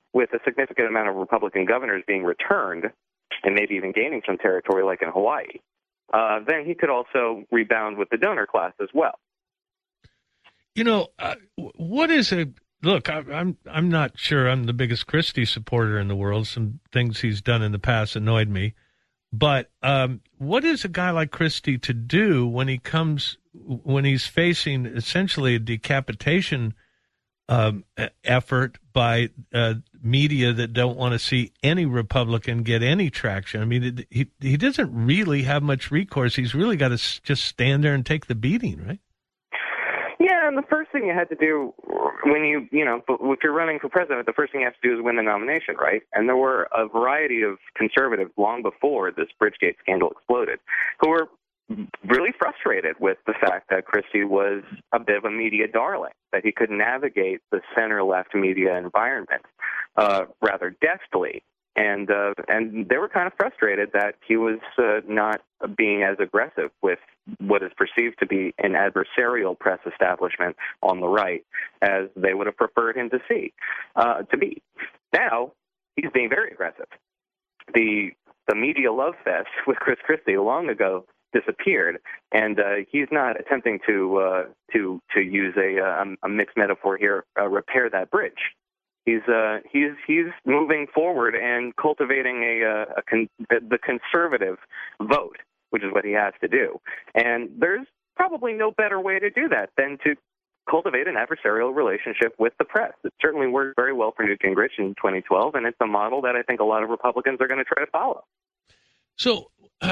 with a significant amount of Republican governors being returned and maybe even gaining some territory like in Hawaii, then he could also rebound with the donor class as well. You know, what is a look? I'm not sure I'm the biggest Christie supporter in the world. Some things he's done in the past annoyed me, but what is a guy like Christie to do when he's facing essentially a decapitation effort by media that don't want to see any Republican get any traction? I mean, he doesn't really have much recourse. He's really got to just stand there and take the beating, right? Yeah, and the first thing you had to do when if you're running for president, the first thing you have to do is win the nomination, right? And there were a variety of conservatives long before this Bridgegate scandal exploded who were really frustrated with the fact that Christie was a bit of a media darling, that he could navigate the center-left media environment rather deftly. And they were kind of frustrated that he was not being as aggressive with what is perceived to be an adversarial press establishment on the right as they would have preferred him to be. Now, he's being very aggressive. The media love fest with Chris Christie long ago disappeared, and he's not attempting to use a mixed metaphor here, repair that bridge. He's moving forward and cultivating the conservative vote, which is what he has to do. And there's probably no better way to do that than to cultivate an adversarial relationship with the press. It certainly worked very well for Newt Gingrich in 2012, and it's a model that I think a lot of Republicans are going to try to follow. So,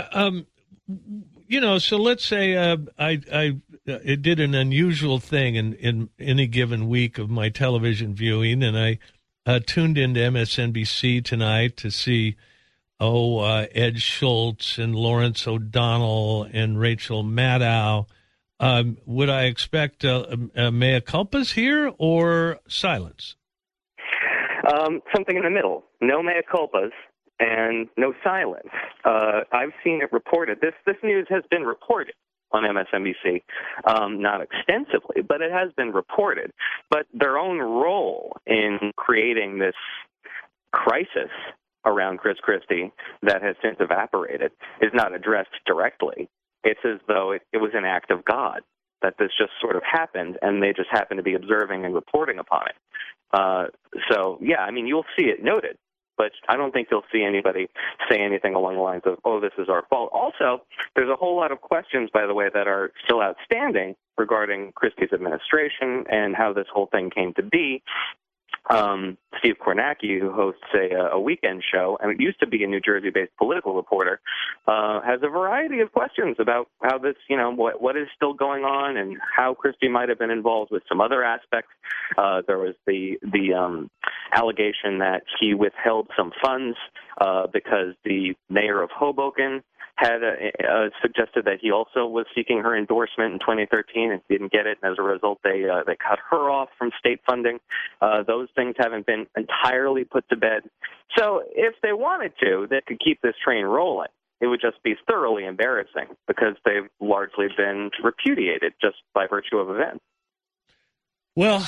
so let's say I did an unusual thing in any given week of my television viewing, and I tuned into MSNBC tonight to see Ed Schultz and Lawrence O'Donnell and Rachel Maddow. Would I expect mea culpas here or silence? Something in the middle. No mea culpas and no silence. I've seen it reported. This news has been reported on MSNBC, not extensively, but it has been reported. But their own role in creating this crisis around Chris Christie that has since evaporated is not addressed directly. It's as though it was an act of God, that this just sort of happened, and they just happened to be observing and reporting upon it. You'll see it noted, but I don't think you'll see anybody say anything along the lines of, this is our fault. Also, there's a whole lot of questions, by the way, that are still outstanding regarding Christie's administration and how this whole thing came to be. Steve Kornacki, who hosts a weekend show, and it used to be a New Jersey-based political reporter, has a variety of questions about how this, what is still going on and how Christie might have been involved with some other aspects. There was the allegation that he withheld some funds because the mayor of Hoboken had suggested that he also was seeking her endorsement in 2013 and didn't get it, and as a result they cut her off from state funding. Those things haven't been entirely put to bed. So if they wanted to, they could keep this train rolling. It would just be thoroughly embarrassing because they've largely been repudiated just by virtue of events. Well,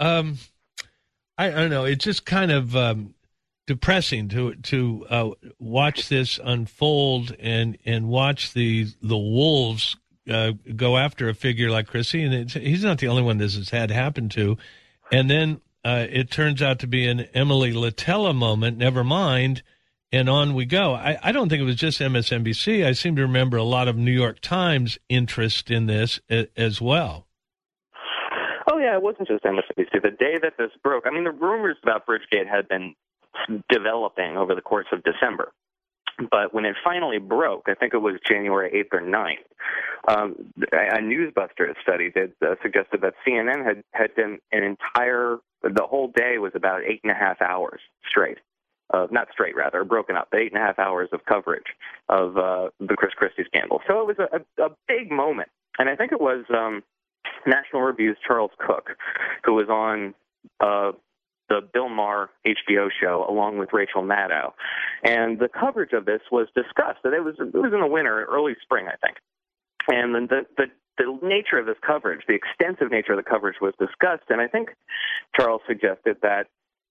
I don't know. It's just kind of depressing to watch this unfold and watch the wolves go after a figure like Christie, and he's not the only one this has had happen to. And then it turns out to be an Emily Latella moment. Never mind, and on we go. I don't think it was just MSNBC. I seem to remember a lot of New York Times interest in this as well. Oh yeah, it wasn't just MSNBC. The day that this broke, the rumors about Bridgegate had been developing over the course of December. But when it finally broke, I think it was January 8th or 9th, a Newsbusters study suggested that CNN had been the whole day was about 8.5 hours straight. Not straight, rather, broken up, 8.5 hours of coverage of the Chris Christie scandal. So it was a big moment. And I think it was National Review's Charles Cook, who was on the Bill Maher HBO show along with Rachel Maddow. And the coverage of this was discussed. And it was in the winter, early spring, I think. And the nature of this coverage, the extensive nature of the coverage was discussed. And I think Charles suggested that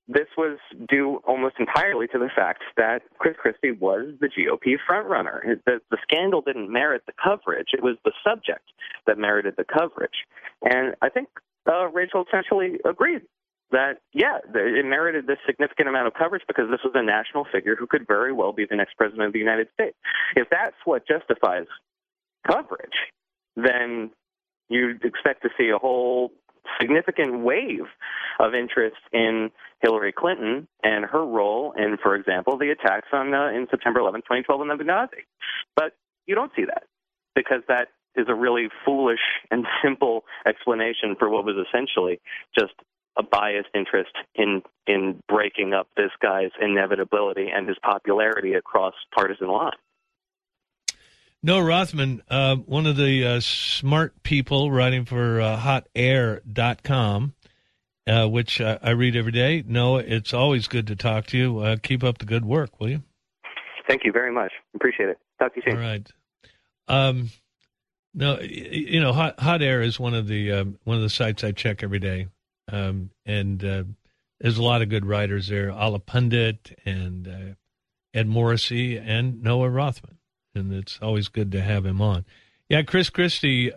this was due almost entirely to the fact that Chris Christie was the GOP frontrunner. The scandal didn't merit the coverage. It was the subject that merited the coverage. And I think Rachel essentially agreed that, it merited this significant amount of coverage because this was a national figure who could very well be the next president of the United States. If that's what justifies coverage, then you'd expect to see a whole significant wave of interest in Hillary Clinton and her role in, for example, the attacks on in September 11, 2012 in Benghazi. But you don't see that because that is a really foolish and simple explanation for what was essentially just a biased interest in breaking up this guy's inevitability and his popularity across partisan lines. Noah Rothman, one of the smart people writing for hotair.com, which I read every day. Noah, it's always good to talk to you. Keep up the good work, will you? Thank you very much. Appreciate it. Talk to you soon. All right. No, you know, Hot Air is one of the sites I check every day, and there's a lot of good writers there. Ala Pundit and Ed Morrissey and Noah Rothman. And it's always good to have him on. Yeah, Chris Christie,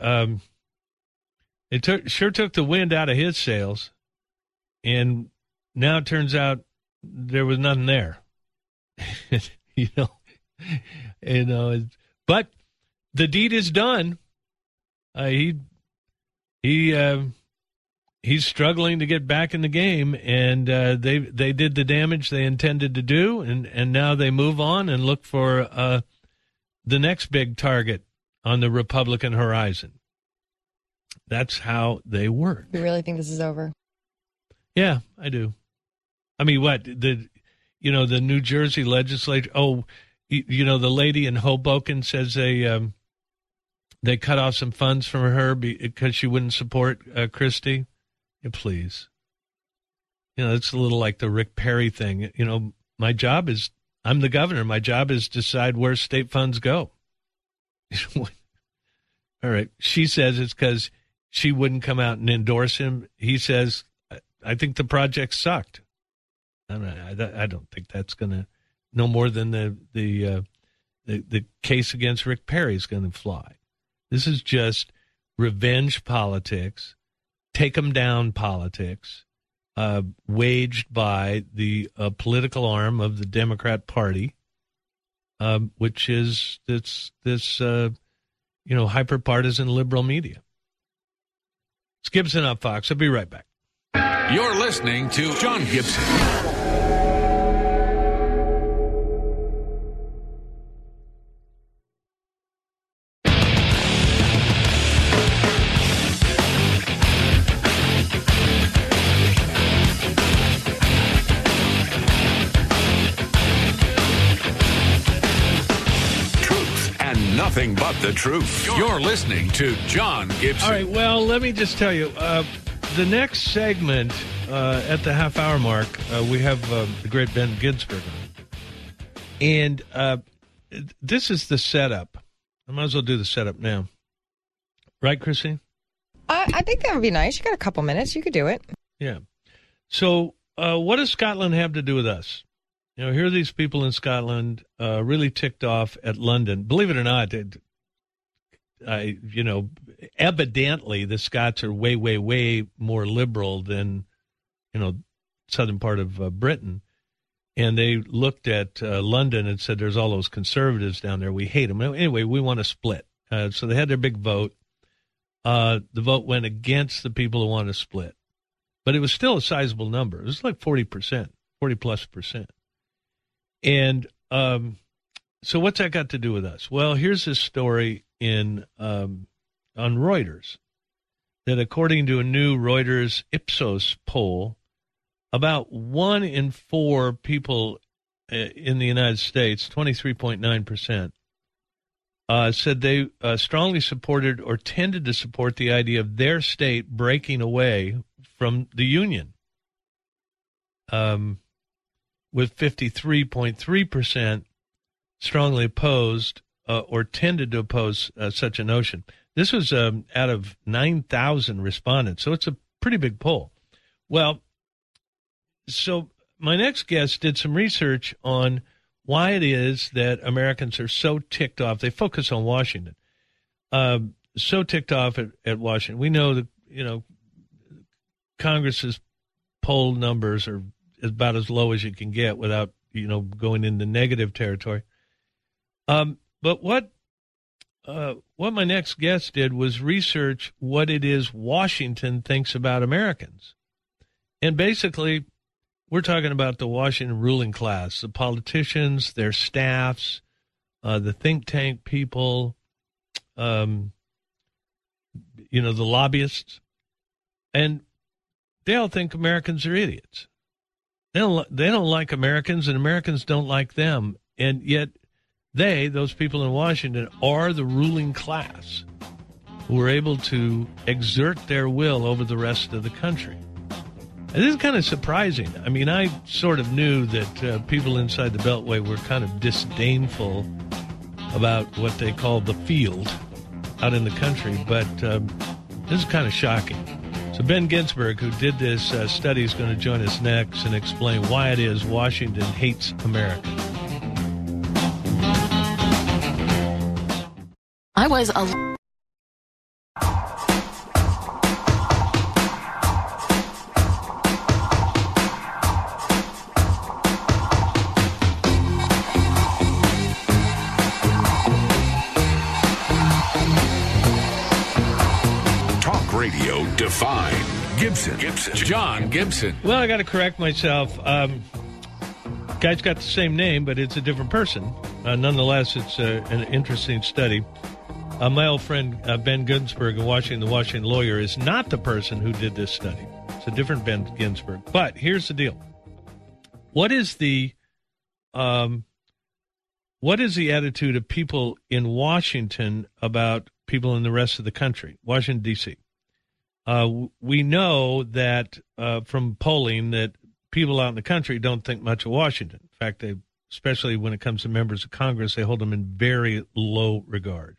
sure took the wind out of his sails, and now it turns out there was nothing there. But the deed is done. He's struggling to get back in the game, and they did the damage they intended to do, and now they move on and look for the next big target on the Republican horizon. That's how they work. You really think this is over? Yeah, I do. I mean, what? The New Jersey legislature, the lady in Hoboken says they cut off some funds from her because she wouldn't support Christie. Yeah, please. It's a little like the Rick Perry thing. My job is, I'm the governor. My job is to decide where state funds go. All right. She says it's because she wouldn't come out and endorse him. He says, I think the project sucked. I don't think that's going to, no more than the case against Rick Perry is going to fly. This is just revenge politics, take them down politics, waged by the political arm of the Democrat Party, which is this hyper-partisan liberal media. It's Gibson on Fox. I'll be right back. You're listening to John Gibson. Nothing but the truth. You're listening to John Gibson. All right, well, let me just tell you, the next segment at the half-hour mark, we have the great Ben Ginsberg on. And this is the setup. I might as well do the setup now. Right, Chrissy? I think that would be nice. You got a couple minutes. You could do it. Yeah. So what does Scotland have to do with us? Here are these people in Scotland really ticked off at London. Believe it or not, evidently the Scots are way, way, way more liberal than, southern part of Britain. And they looked at London and said, there's all those conservatives down there. We hate them. Anyway, we want to split. So they had their big vote. The vote went against the people who want to split. But it was still a sizable number. It was like 40%, 40+%. And so what's that got to do with us? Well, here's this story on Reuters that according to a new Reuters Ipsos poll, about 1 in 4 people in the United States, 23.9%, said they strongly supported or tended to support the idea of their state breaking away from the Union. With 53.3% strongly opposed or tended to oppose such a notion. This was out of 9,000 respondents, so it's a pretty big poll. Well, so my next guest did some research on why it is that Americans are so ticked off. They focus on Washington. So ticked off at Washington. We know that, Congress's poll numbers are about as low as you can get without, going into negative territory. But what my next guest did was research what it is Washington thinks about Americans. And basically, we're talking about the Washington ruling class, the politicians, their staffs, the think tank people, the lobbyists. And they all think Americans are idiots. They don't like Americans, and Americans don't like them. And yet those people in Washington, are the ruling class who are able to exert their will over the rest of the country. And this is kind of surprising. I mean, I sort of knew that people inside the Beltway were kind of disdainful about what they call the field out in the country, but this is kind of shocking. So Ben Ginsberg, who did this study, is going to join us next and explain why it is Washington hates America. I was a... Radio Define. Gibson. John Gibson. Well, I got to correct myself. Guy's got the same name, but it's a different person. Nonetheless, it's an interesting study. My old friend Ben Ginsberg in Washington, the Washington Lawyer, is not the person who did this study. It's a different Ben Ginsberg. But here's the deal. What is the attitude of people in Washington about people in the rest of the country, Washington, D.C.? We know that from polling that people out in the country don't think much of Washington. In fact, especially when it comes to members of Congress, they hold them in very low regard.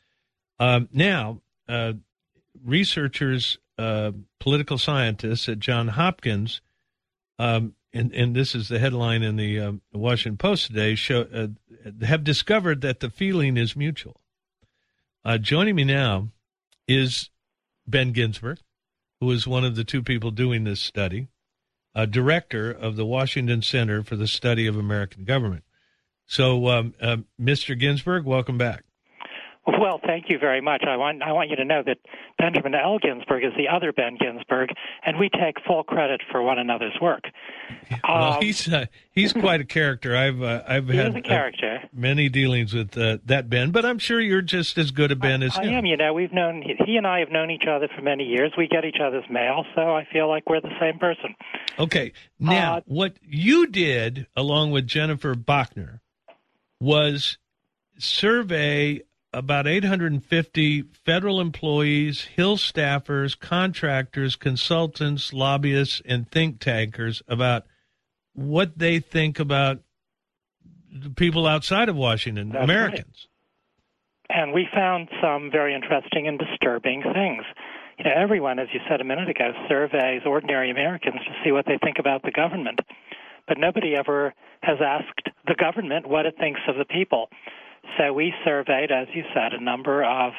Now, researchers, political scientists at Johns Hopkins, and this is the headline in the Washington Post today, have discovered that the feeling is mutual. Joining me now is Ben Ginsberg, who is one of the two people doing this study, director of the Washington Center for the Study of American Government. So, Mr. Ginsberg, welcome back. Well, thank you very much. I want you to know that Benjamin L. Ginsberg is the other Ben Ginsberg, and we take full credit for one another's work. Well, he's quite a character. I've had a character. Many dealings with that Ben, but I'm sure you're just as good a Ben as him. I am. He and I have known each other for many years. We get each other's mail, so I feel like we're the same person. Okay. Now, what you did, along with Jennifer Bachner, was survey about 850 federal employees, Hill staffers, contractors, consultants, lobbyists, and think tankers about what they think about the people outside of Washington, That's Americans. Right. And we found some very interesting and disturbing things. Everyone, as you said a minute ago, surveys ordinary Americans to see what they think about the government. But nobody ever has asked the government what it thinks of the people. So we surveyed, as you said, a number of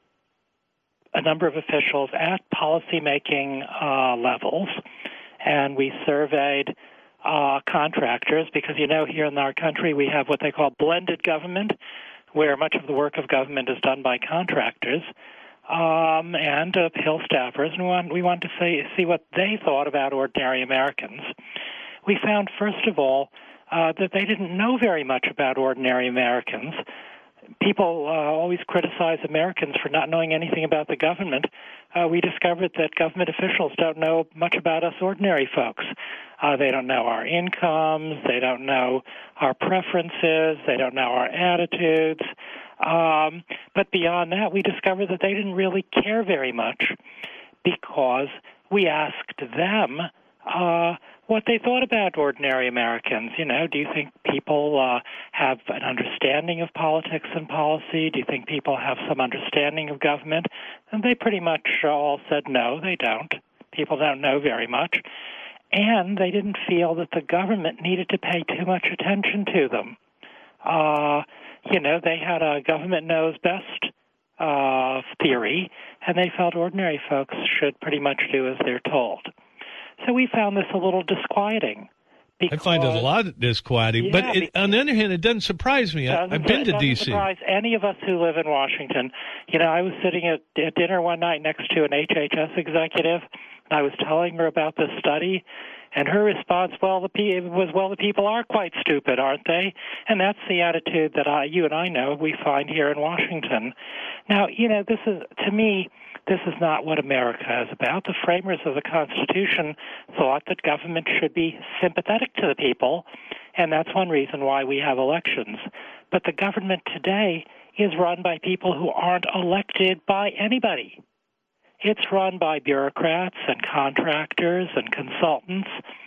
officials at policymaking levels, and we surveyed contractors because, here in our country we have what they call blended government, where much of the work of government is done by contractors and Hill staffers, and we wanted to see what they thought about ordinary Americans. We found, first of all, that they didn't know very much about ordinary Americans. People always criticize Americans for not knowing anything about the government. We discovered that government officials don't know much about us ordinary folks. They don't know our incomes. They don't know our preferences. They don't know our attitudes. But beyond that, we discovered that they didn't really care very much because we asked them what they thought about ordinary Americans. Do you think people have an understanding of politics and policy? Do you think people have some understanding of government? And they pretty much all said no, they don't. People don't know very much. and they didn't feel that the government needed to pay too much attention to them. They had a government knows best theory, and they felt ordinary folks should pretty much do as they're told. So we found this a little disquieting. I find it a lot disquieting, but on the other hand, it doesn't surprise me. I've been to D.C. It doesn't surprise any of us who live in Washington. I was sitting at dinner one night next to an HHS executive, and I was telling her about this study, and her response, the people are quite stupid, aren't they? And that's the attitude that you and I know we find here in Washington. Now, this is, to me, this is not what America is about. The framers of the Constitution thought that government should be sympathetic to the people, and that's one reason why we have elections. But the government today is run by people who aren't elected by anybody. It's run by bureaucrats and contractors and consultants.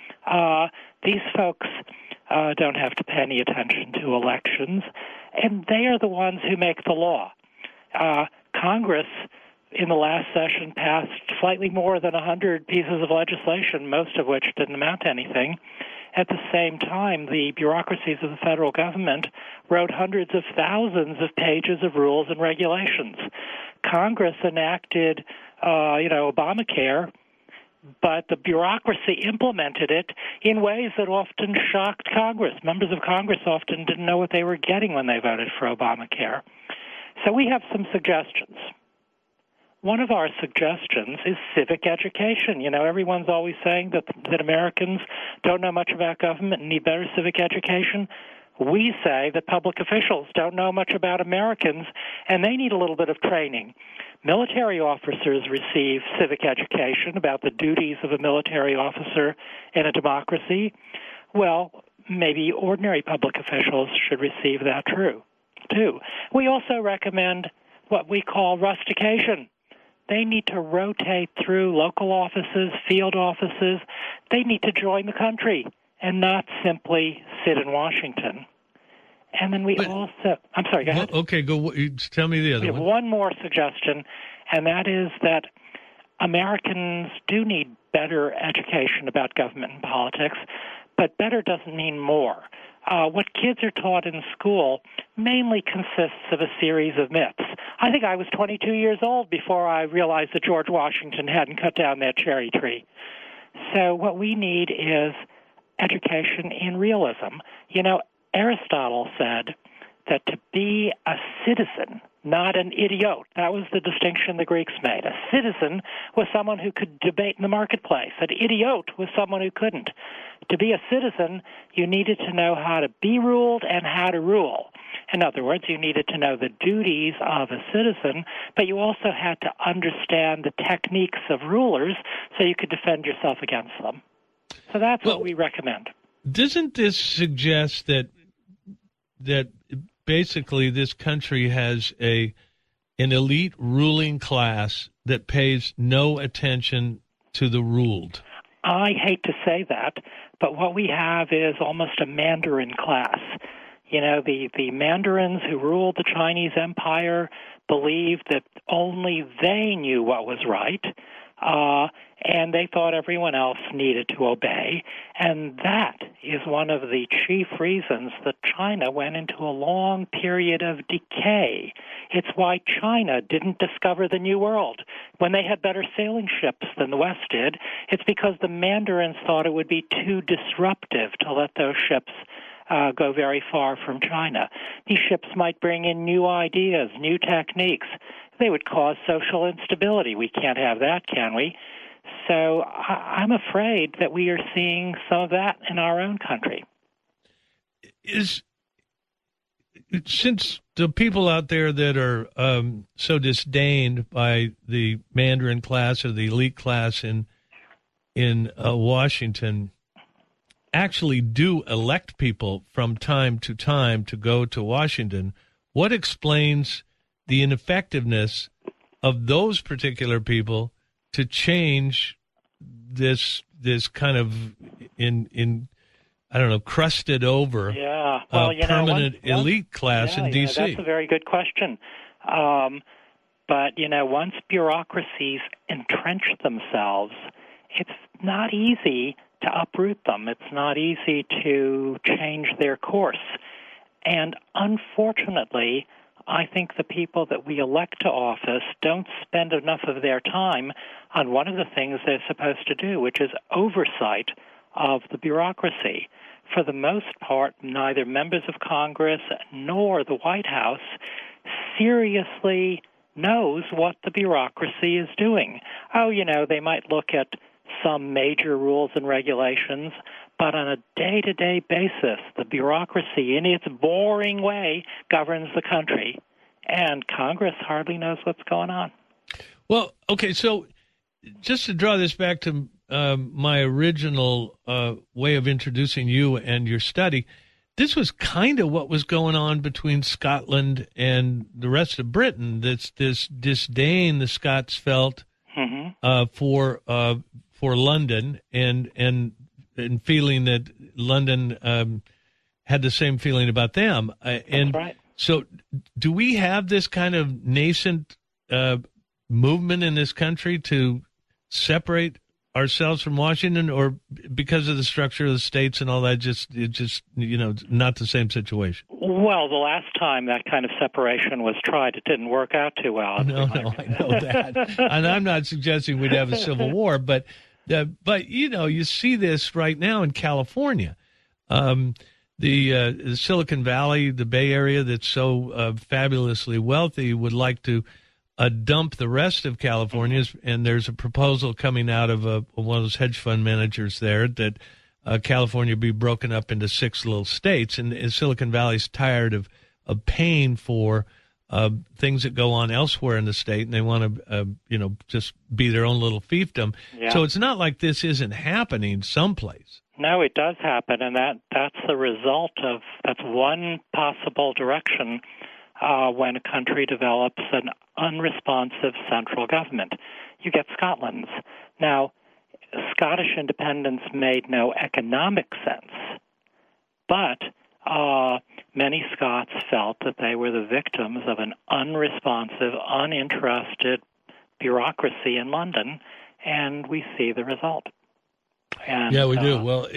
These folks don't have to pay any attention to elections, and they are the ones who make the law. Congress, in the last session, passed slightly more than 100 pieces of legislation, most of which didn't amount to anything. At the same time, the bureaucracies of the federal government wrote hundreds of thousands of pages of rules and regulations. Congress enacted, Obamacare, but the bureaucracy implemented it in ways that often shocked Congress. Members of Congress often didn't know what they were getting when they voted for Obamacare. So we have some suggestions. One of our suggestions is civic education. Everyone's always saying that Americans don't know much about government and need better civic education. We say that public officials don't know much about Americans, and they need a little bit of training. Military officers receive civic education about the duties of a military officer in a democracy. Well, maybe ordinary public officials should receive that too. We also recommend what we call rustication. They need to rotate through local offices, field offices. They need to join the country and not simply sit in Washington. And then I'm sorry, go ahead. Okay, go. Tell me the other one. We have one more suggestion, and that is that Americans do need better education about government and politics, but better doesn't mean more. What kids are taught in school mainly consists of a series of myths. I think I was 22 years old before I realized that George Washington hadn't cut down that cherry tree. So what we need is education in realism. Aristotle said that to be a citizen, not an idiot, that was the distinction the Greeks made. A citizen was someone who could debate in the marketplace. An idiot was someone who couldn't. To be a citizen, you needed to know how to be ruled and how to rule. In other words, you needed to know the duties of a citizen, but you also had to understand the techniques of rulers so you could defend yourself against them. So that's what we recommend. Doesn't this suggest that basically this country has an elite ruling class that pays no attention to the ruled? I hate to say that, but what we have is almost a Mandarin class. The Mandarins who ruled the Chinese Empire believed that only they knew what was right, and they thought everyone else needed to obey. And that is one of the chief reasons that China went into a long period of decay. It's why China didn't discover the New World when they had better sailing ships than the West did. It's because the Mandarins thought it would be too disruptive to let those ships go very far from China. These ships might bring in new ideas, new techniques. They would cause social instability. We can't have that, can we? So I'm afraid that we are seeing some of that in our own country. Since the people out there that are so disdained by the Mandarin class or the elite class in Washington actually do elect people from time to go to Washington, what explains the ineffectiveness of those particular people to change this kind of crusted over permanent elite class in D.C.? That's a very good question. But once bureaucracies entrench themselves, it's not easy to uproot them. It's not easy to change their course. And unfortunately, I think the people that we elect to office don't spend enough of their time on one of the things they're supposed to do, which is oversight of the bureaucracy. For the most part, neither members of Congress nor the White House seriously knows what the bureaucracy is doing. Oh, they might look at some major rules and regulations, but on a day-to-day basis, the bureaucracy, in its boring way, governs the country, and Congress hardly knows what's going on. Well, okay, so just to draw this back to my original way of introducing you and your study, this was kind of what was going on between Scotland and the rest of Britain. This disdain the Scots felt for London, and feeling that London had the same feeling about them. And That's right. So do we have this kind of nascent movement in this country to separate ourselves from Washington, or because of the structure of the states and all that, not the same situation? Well, the last time that kind of separation was tried, it didn't work out too well. No, I know that. And I'm not suggesting we'd have a civil war, but you see this right now in California. The Silicon Valley, the Bay Area that's so fabulously wealthy, would like to dump the rest of California, and there's a proposal coming out of one of those hedge fund managers there that California be broken up into 6 little states, and Silicon Valley's tired of paying for things that go on elsewhere in the state, and they want to just be their own little fiefdom. Yeah. So it's not like this isn't happening someplace. No, it does happen, and that's the result of, that's one possible direction when a country develops an unresponsive central government. You get Scotland's. Now, Scottish independence made no economic sense, but many Scots felt that they were the victims of an unresponsive, uninterested bureaucracy in London, and we see the result. And, yeah, we do. Well,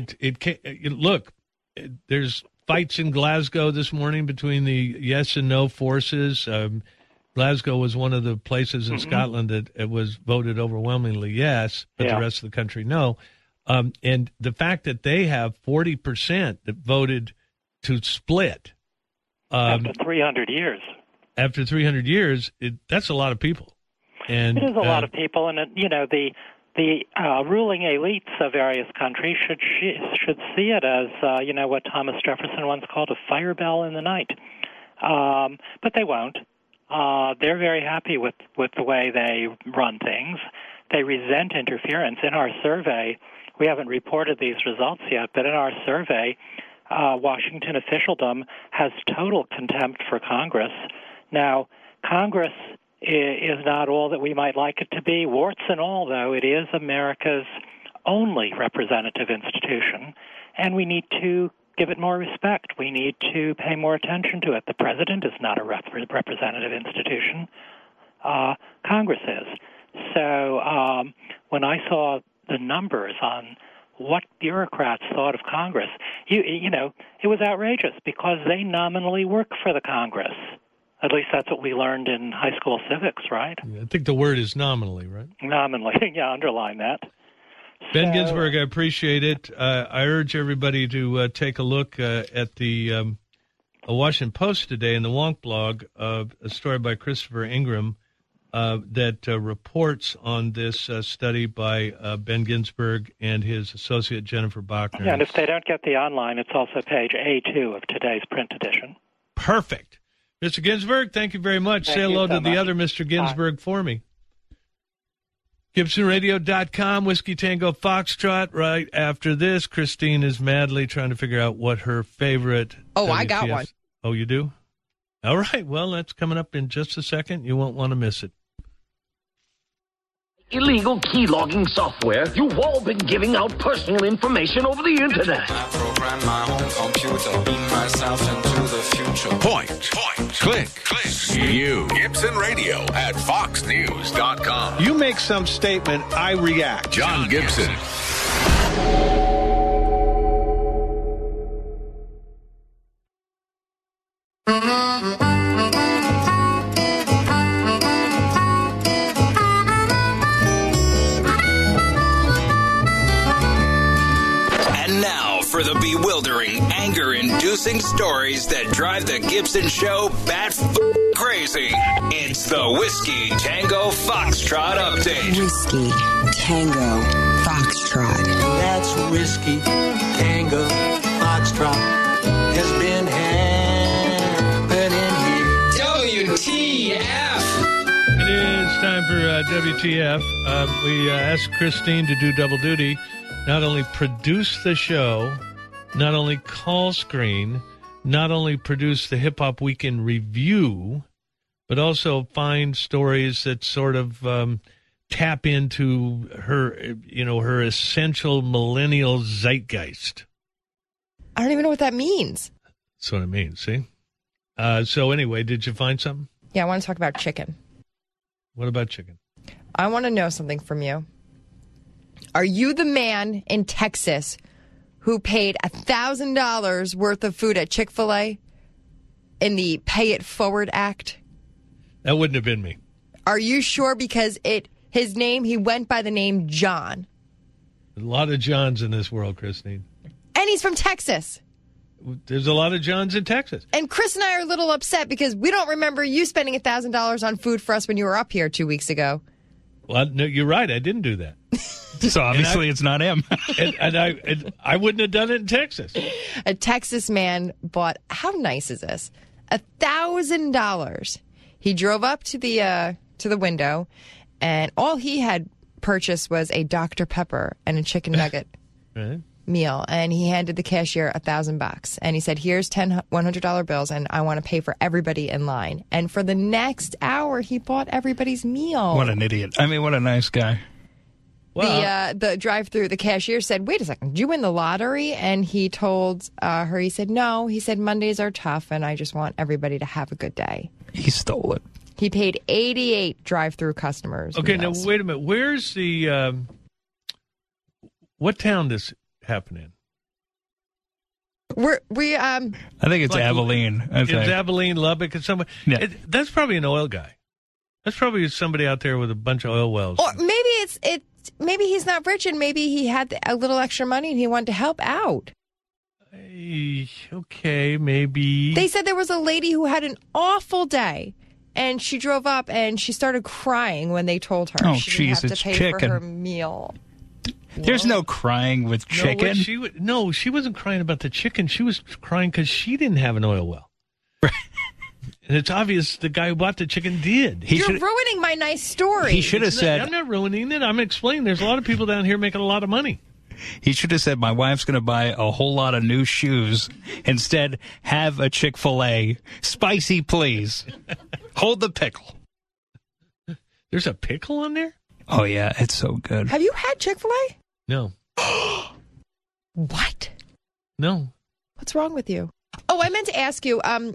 look, there's fights in Glasgow this morning between the yes and no forces. Glasgow was one of the places in Scotland that it was voted overwhelmingly yes, but the rest of the country no. And the fact that they have 40% that voted to split. After 300 years. After 300 years, that's a lot of people. And it is a lot of people, and the ruling elites of various countries should see it as what Thomas Jefferson once called a fire bell in the night. But they won't. They're very happy with the way they run things. They resent interference. In our survey, we haven't reported these results yet, but in our survey, Washington officialdom has total contempt for Congress. Now, Congress is not all that we might like it to be. Warts and all, though, it is America's only representative institution, and we need to give it more respect. We need to pay more attention to it. The president is not a representative institution. Congress is. So when I saw the numbers on what bureaucrats thought of Congress, it was outrageous because they nominally work for the Congress. At least that's what we learned in high school civics, right? I think the word is nominally, right? Nominally, yeah, underline that. Ben Ginsberg, I appreciate it. I urge everybody to take a look at the Washington Post today in the Wonk blog, a story by Christopher Ingram that reports on this study by Ben Ginsberg and his associate Jennifer Bachner. Yeah, and if they don't get the online, it's also page A2 of today's print edition. Perfect. Mr. Ginsberg, thank you very much. Say hello to the other Mr. Ginsberg for me. GibsonRadio.com, Whiskey Tango Foxtrot. Right after this, Christine is madly trying to figure out what her favorite... Oh, I got one. Oh, you do? All right. Well, that's coming up in just a second. You won't want to miss it. Illegal key logging software. You've all been giving out personal information over the internet. I program my own computer, beam myself into the future. Point. Click. You. Gibson Radio at foxnews.com. You make some statement, I react. John Gibson. And now for the bewildering, anger-inducing stories that drive the Gibson Show crazy. It's the Whiskey Tango Foxtrot Update. Whiskey Tango Foxtrot. That's Whiskey Tango Foxtrot has been happening here. WTF! It is time for WTF. We asked Christine to do double duty, not only produce the show, not only call screen, not only produce the Hip Hop Weekend review, but also find stories that sort of tap into her, her essential millennial zeitgeist. I don't even know what that means. That's what it means, see? So anyway, did you find something? Yeah, I want to talk about chicken. What about chicken? I want to know something from you. Are you the man in Texas who paid $1,000 worth of food at Chick-fil-A in the Pay It Forward Act? That wouldn't have been me. Are you sure? Because he went by the name John. A lot of Johns in this world, Christine. And he's from Texas. There's a lot of Johns in Texas. And Chris and I are a little upset because we don't remember you spending $1,000 on food for us when you were up here 2 weeks ago. Well, no, you're right. I didn't do that. So obviously it's not him. and I wouldn't have done it in Texas. A Texas man bought, how nice is this? $1,000. He drove up to the window, and all he had purchased was a Dr. Pepper and a chicken nugget meal. And he handed the cashier $1,000, and he said, "Here's 10 $100 bills, and I want to pay for everybody in line." And for the next hour, he bought everybody's meal. What an idiot! I mean, what a nice guy. The drive-through, the cashier said, "Wait a second, did you win the lottery?" And he told her, he said, "No." He said, "Mondays are tough, and I just want everybody to have a good day." He stole it. He paid 88 drive-through customers. Okay, meals. now wait a minute. Where's the what town does happen in? I think it's like Abilene. It's Abilene, Lubbock, and somewhere. Yeah. That's probably an oil guy. That's probably somebody out there with a bunch of oil wells. Or maybe maybe he's not rich, and maybe he had a little extra money and he wanted to help out. Okay, maybe. They said there was a lady who had an awful day, and she drove up and she started crying when they told her she didn't have to pay for her meal. There's no crying with chicken. No, she wasn't crying about the chicken. She was crying because she didn't have an oil well. And it's obvious the guy who bought the chicken did. You're ruining my nice story. He should have said... I'm not ruining it. I'm explaining. There's a lot of people down here making a lot of money. He should have said, "My wife's going to buy a whole lot of new shoes. Instead, have a Chick-fil-A. Spicy, please. Hold the pickle." There's a pickle on there? Oh, yeah. It's so good. Have you had Chick-fil-A? No. What? No. What's wrong with you? Oh, I meant to ask you, when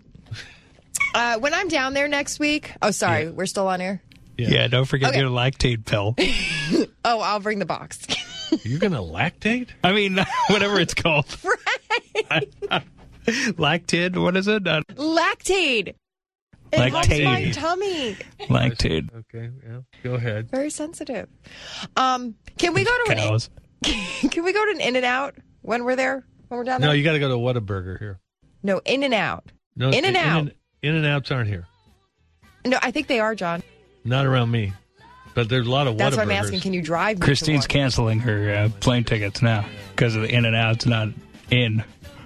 I'm down there next week... Oh, sorry. We're still on air? Yeah, don't forget your lactate pill. Oh, I'll bring the box. You're going to lactate? I mean, whatever it's called. Right. Lactid, what is it? Lactate. It helps my tummy. Lactate. Okay, yeah. Go ahead. Very sensitive. Can we go to Can we go to an In-N-Out when we're there? When we're down there? No, you got to go to Whataburger here. No, In-N-Out. No, In-N-Out. In-N-Outs aren't here. No, I think they are, John. Not around me. But there's a lot of Whataburgers. That's what I'm asking. Can you drive me Christine's to one? canceling her plane tickets now because of the In-N-Out's not in.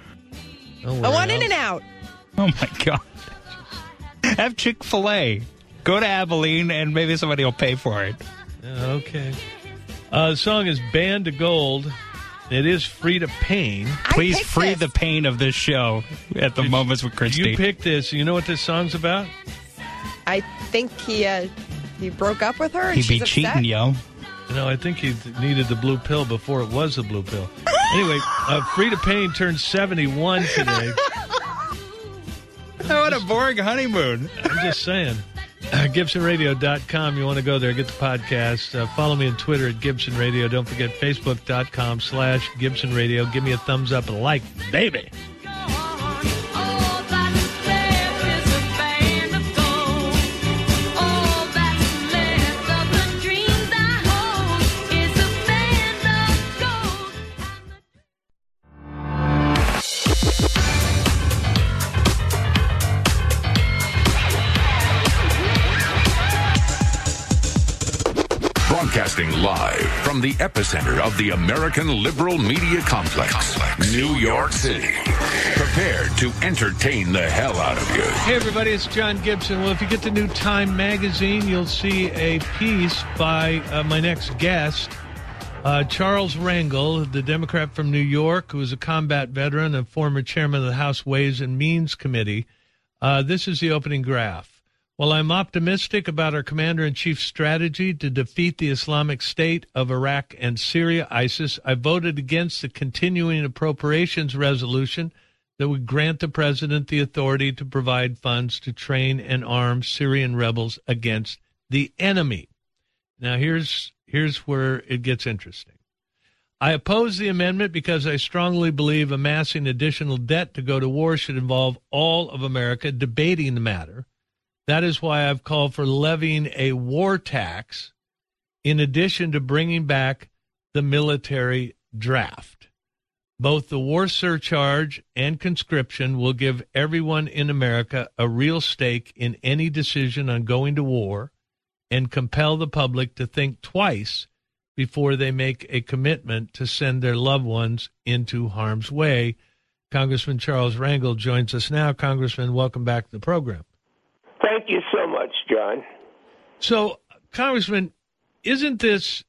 I want In-N-Out. Oh, my God. Have Chick-fil-A. Go to Abilene, and maybe somebody will pay for it. Okay. The song is Band to Gold. It is free to pain. Please free the pain of this show at the Moments with Christine. You picked this. You know what this song's about? I think he broke up with her and He she's be upset. cheating, yo. No, I think he needed the blue pill before it was the blue pill. Anyway, Free to Pain turned 71 today. What a boring honeymoon. I'm just saying. GibsonRadio.com. You want to go there, get the podcast. Follow me on Twitter at Gibson Radio. Don't forget Facebook.com/Gibson Radio. Give me a thumbs up and a like, baby. Broadcasting live from the epicenter of the American liberal media complex, New York City. Prepared to entertain the hell out of you. Hey, everybody, it's John Gibson. Well, if you get the new Time magazine, you'll see a piece by my next guest, Charles Rangel, the Democrat from New York, who is a combat veteran and former chairman of the House Ways and Means Committee. This is the opening graph. While I'm optimistic about our commander-in-chief's strategy to defeat the Islamic State of Iraq and Syria, ISIS, I voted against the continuing appropriations resolution that would grant the president the authority to provide funds to train and arm Syrian rebels against the enemy. Now, here's where it gets interesting. I oppose the amendment because I strongly believe amassing additional debt to go to war should involve all of America debating the matter. That is why I've called for levying a war tax in addition to bringing back the military draft. Both the war surcharge and conscription will give everyone in America a real stake in any decision on going to war and compel the public to think twice before they make a commitment to send their loved ones into harm's way. Congressman Charles Rangel joins us now. Congressman, welcome back to the program. Thank you so much, John. So, Congressman, isn't this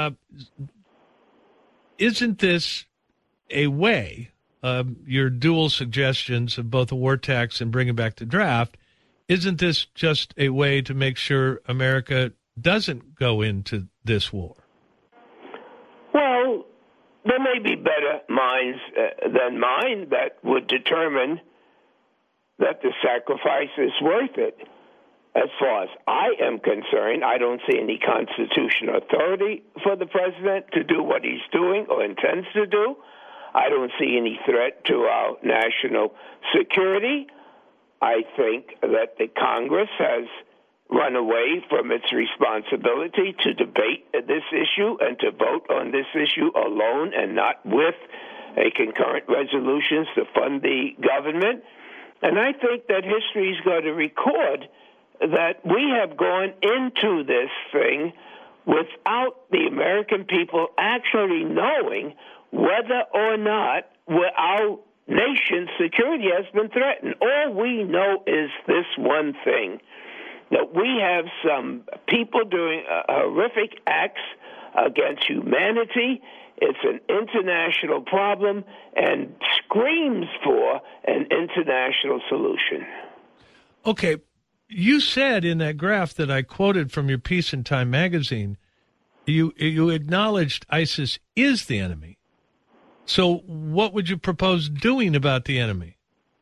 a way, your dual suggestions of both a war tax and bringing back the draft, isn't this just a way to make sure America doesn't go into this war? Well, there may be better minds than mine that would determine that the sacrifice is worth it. As far as I am concerned, I don't see any constitutional authority for the president to do what he's doing or intends to do. I don't see any threat to our national security. I think that the Congress has run away from its responsibility to debate this issue and to vote on this issue alone and not with a concurrent resolutions to fund the government. And I think that history is going to record that we have gone into this thing without the American people actually knowing whether or not our nation's security has been threatened. All we know is this one thing, that we have some people doing horrific acts against humanity. It's an international problem and screams for an international solution. Okay. You said in that graph that I quoted from your piece in Time magazine, you acknowledged ISIS is the enemy. So what would you propose doing about the enemy?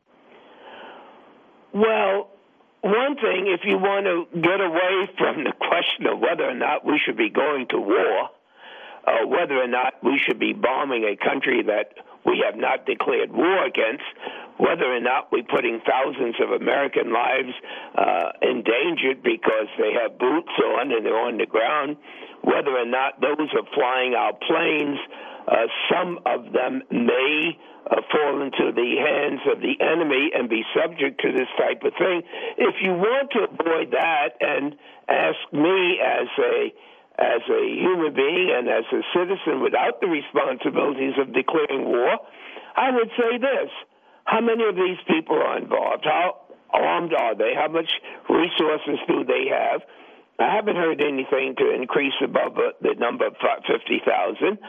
Well, one thing, if you want to get away from the question of whether or not we should be going to war, whether or not we should be bombing a country that we have not declared war against, whether or not we're putting thousands of American lives endangered because they have boots on and they're on the ground, whether or not those are flying our planes, some of them may fall into the hands of the enemy and be subject to this type of thing. If you want to avoid that and ask me as a human being and as a citizen without the responsibilities of declaring war, I would say this. How many of these people are involved? How armed are they? How much resources do they have? I haven't heard anything to increase above the number of 50,000.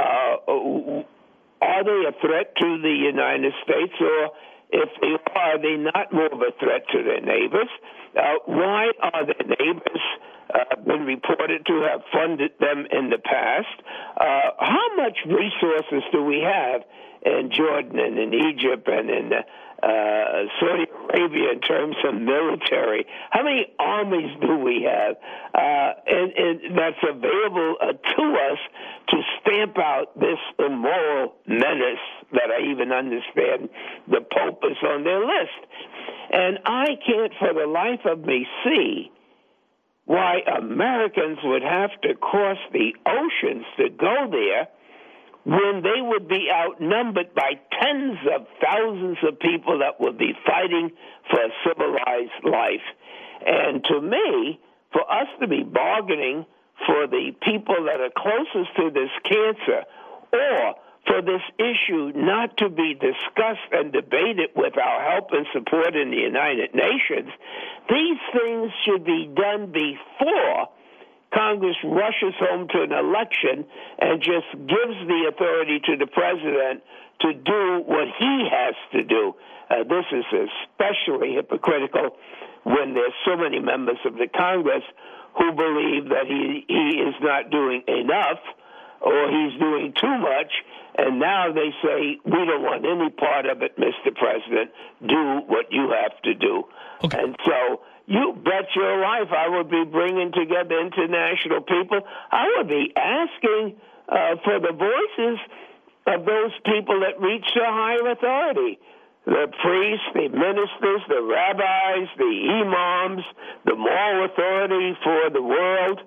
Are they a threat to the United States, or if they are they not more of a threat to their neighbors? Why are their neighbors been reported to have funded them in the past? How much resources do we have in Jordan and in Egypt and in Saudi Arabia in terms of military. How many armies do we have? And that's available to us to stamp out this immoral menace that I even understand the Pope is on their list. And I can't for the life of me see why Americans would have to cross the oceans to go there when they would be outnumbered by tens of thousands of people that would be fighting for a civilized life. And to me, for us to be bargaining for the people that are closest to this cancer, or for this issue not to be discussed and debated with our help and support in the United Nations, these things should be done before Congress rushes home to an election and just gives the authority to the president to do what he has to do. This is especially hypocritical when there's so many members of the Congress who believe that he is not doing enough or he's doing too much, and now they say, we don't want any part of it, Mr. President. Do what you have to do. Okay. And so you bet your life I would be bringing together international people. I would be asking for the voices of those people that reach the higher authority, the priests, the ministers, the rabbis, the imams, the moral authority for the world.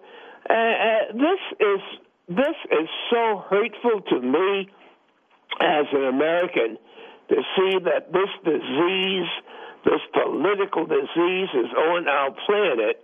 This is so hurtful to me as an American to see that this disease, this political disease, is on our planet,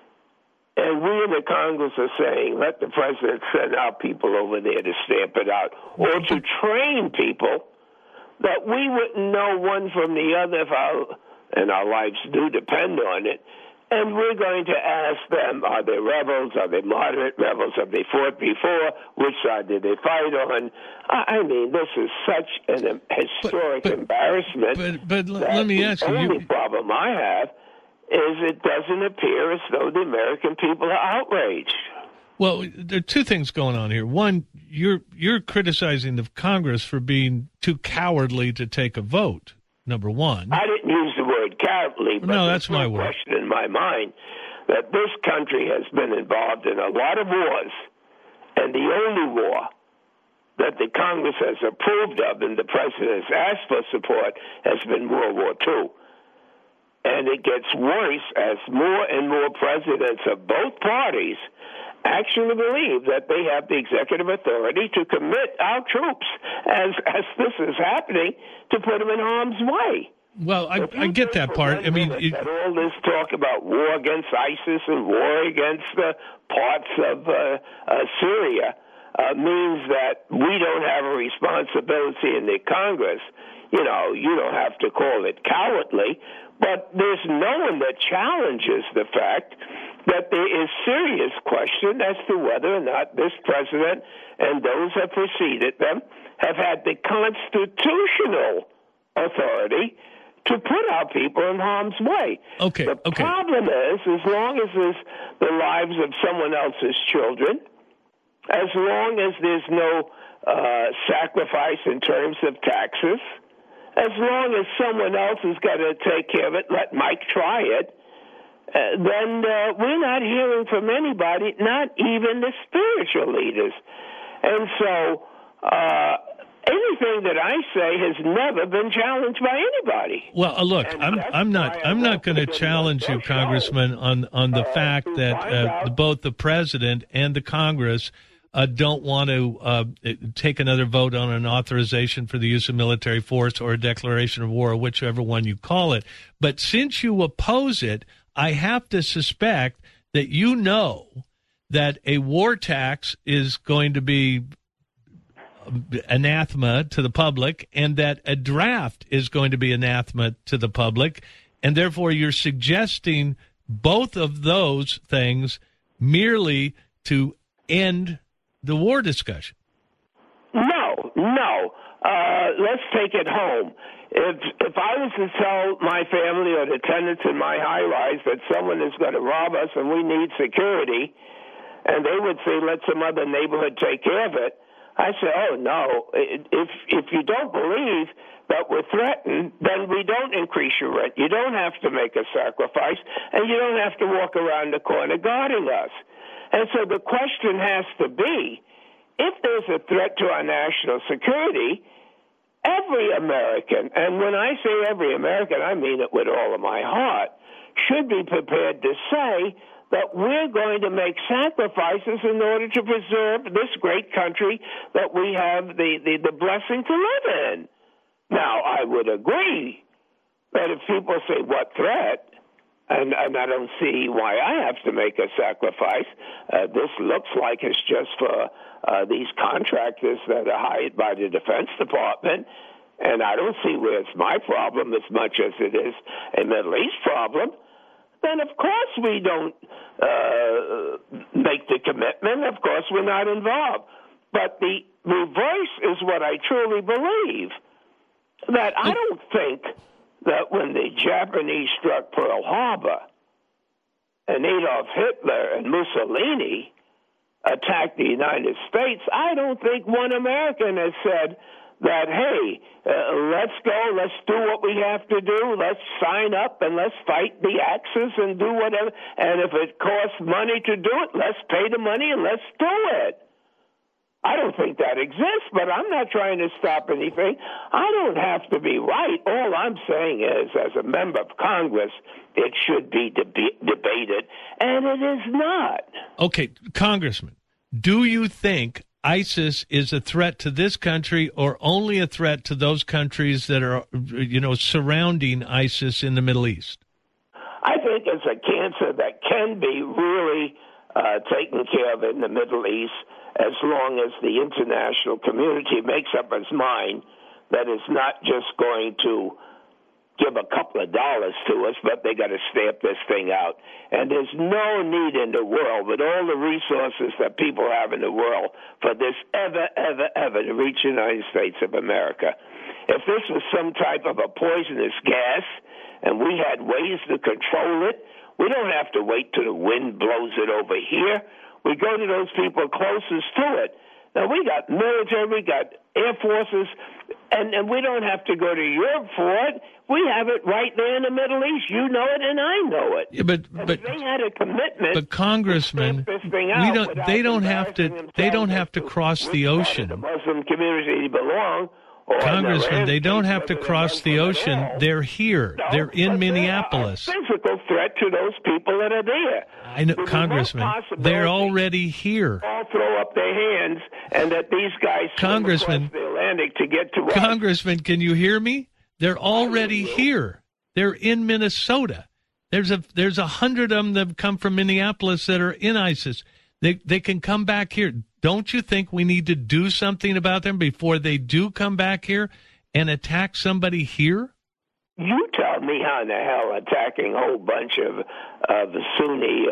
and we in the Congress are saying, let the president send our people over there to stamp it out, or to train people that we wouldn't know one from the other if our lives do depend on it. And we're going to ask them, are they rebels? Are they moderate rebels? Have they fought before? Which side did they fight on? I mean, this is such an historic embarrassment. But let me ask you. The only problem I have is it doesn't appear as though the American people are outraged. Well, there are two things going on here. One, you're criticizing the Congress for being too cowardly to take a vote, number one. I didn't use the word cowardly, but no, that's my no word. Question in my mind that this country has been involved in a lot of wars, and the only war that the Congress has approved of and the president has asked for support has been World War II. And it gets worse as more and more presidents of both parties actually believe that they have the executive authority to commit our troops, as this is happening, to put them in harm's way. Well, I get that part. I mean, that all this talk about war against ISIS and war against parts of Syria means that we don't have a responsibility in the Congress. You know, you don't have to call it cowardly, but there's no one that challenges the fact that there is serious question as to whether or not this president and those that preceded them have had the constitutional authority to put our people in harm's way. The problem is, as long as it's the lives of someone else's children, as long as there's no sacrifice in terms of taxes, as long as someone else has got to take care of it, let Mike try it, then we're not hearing from anybody, not even the spiritual leaders. And so anything that I say has never been challenged by anybody. Well, look, I'm not going to challenge you, Congressman, on the fact that both the president and the Congress don't want to take another vote on an authorization for the use of military force or a declaration of war, or whichever one you call it. But since you oppose it, I have to suspect that you know that a war tax is going to be anathema to the public, and that a draft is going to be anathema to the public, and therefore you're suggesting both of those things merely to end the war discussion. No. Let's take it home. If I was to tell my family or the tenants in my high-rise that someone is going to rob us and we need security, and they would say, let some other neighborhood take care of it, I say, oh, no, if you don't believe that we're threatened, then we don't increase your rent. You don't have to make a sacrifice, and you don't have to walk around the corner guarding us. And so the question has to be, if there's a threat to our national security, every American, and when I say every American, I mean it with all of my heart, should be prepared to say that we're going to make sacrifices in order to preserve this great country that we have the blessing to live in. Now, I would agree that if people say, what threat? And I don't see why I have to make a sacrifice. This looks like it's just for these contractors that are hired by the Defense Department, and I don't see where it's my problem as much as it is a Middle East problem. Then, of course, we don't make the commitment. Of course, we're not involved. But the reverse is what I truly believe, that I don't think that when the Japanese struck Pearl Harbor and Adolf Hitler and Mussolini attacked the United States, I don't think one American has said that, hey, let's go, let's do what we have to do, let's sign up and let's fight the Axis and do whatever, and if it costs money to do it, let's pay the money and let's do it. I don't think that exists, but I'm not trying to stop anything. I don't have to be right. All I'm saying is, as a member of Congress, it should be debated, and it is not. Okay, Congressman, do you think ISIS is a threat to this country or only a threat to those countries that are, surrounding ISIS in the Middle East? I think it's a cancer that can be really taken care of in the Middle East as long as the international community makes up its mind that it's not just going to give a couple of dollars to us, but they got to stamp this thing out. And there's no need in the world, with all the resources that people have in the world, for this ever to reach the United States of America. If this was some type of a poisonous gas and we had ways to control it, we don't have to wait till the wind blows it over here. We go to those people closest to it. Now, we got military, we got air forces, and we don't have to go to Europe for it. We have it right there in the Middle East. You know it, and I know it. Yeah, but if they had a commitment. But Congressman, they don't have to cross the ocean. The Muslim community belong. Congressman, they don't have to cross the ocean. They're here. They're in Minneapolis. Physical threat to those people that are there. I know, Congressman. They're already here. All throw up their hands, and that these guys Congressman, swim across the Atlantic to get to us. Congressman, can you hear me? They're already here. They're in Minnesota. There's 100 of them that have come from Minneapolis that are in ISIS. They can come back here. Don't you think we need to do something about them before they do come back here and attack somebody here? You tell me how in the hell attacking a whole bunch of the Sunni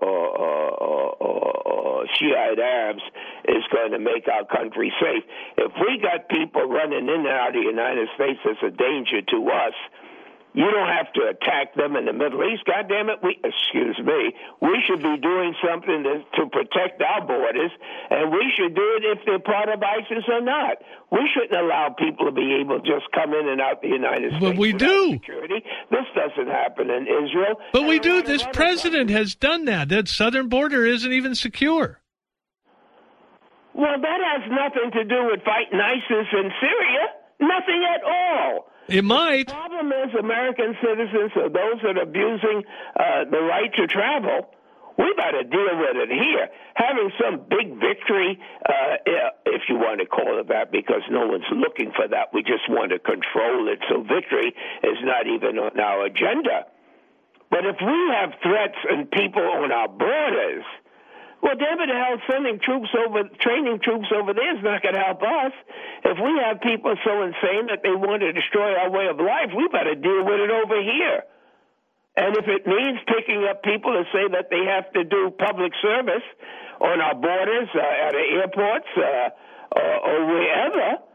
or Shiite Arabs is going to make our country safe. If we got people running in and out of the United States that's a danger to us, you don't have to attack them in the Middle East. God damn it, we should be doing something to protect our borders, and we should do it if they're part of ISIS or not. We shouldn't allow people to be able to just come in and out the United States. But we do. Security. This doesn't happen in Israel. But we do. This president has done that. That southern border isn't even secure. Well, that has nothing to do with fighting ISIS in Syria. Nothing at all. It might. The problem is American citizens or those that are abusing the right to travel, we got to deal with it here. Having some big victory, if you want to call it that, because no one's looking for that. We just want to control it, so victory is not even on our agenda. But if we have threats and people on our borders, well, David Hell training troops over there is not going to help us. If we have people so insane that they want to destroy our way of life, we better deal with it over here. And if it means picking up people to say that they have to do public service on our borders, at the airports, or wherever,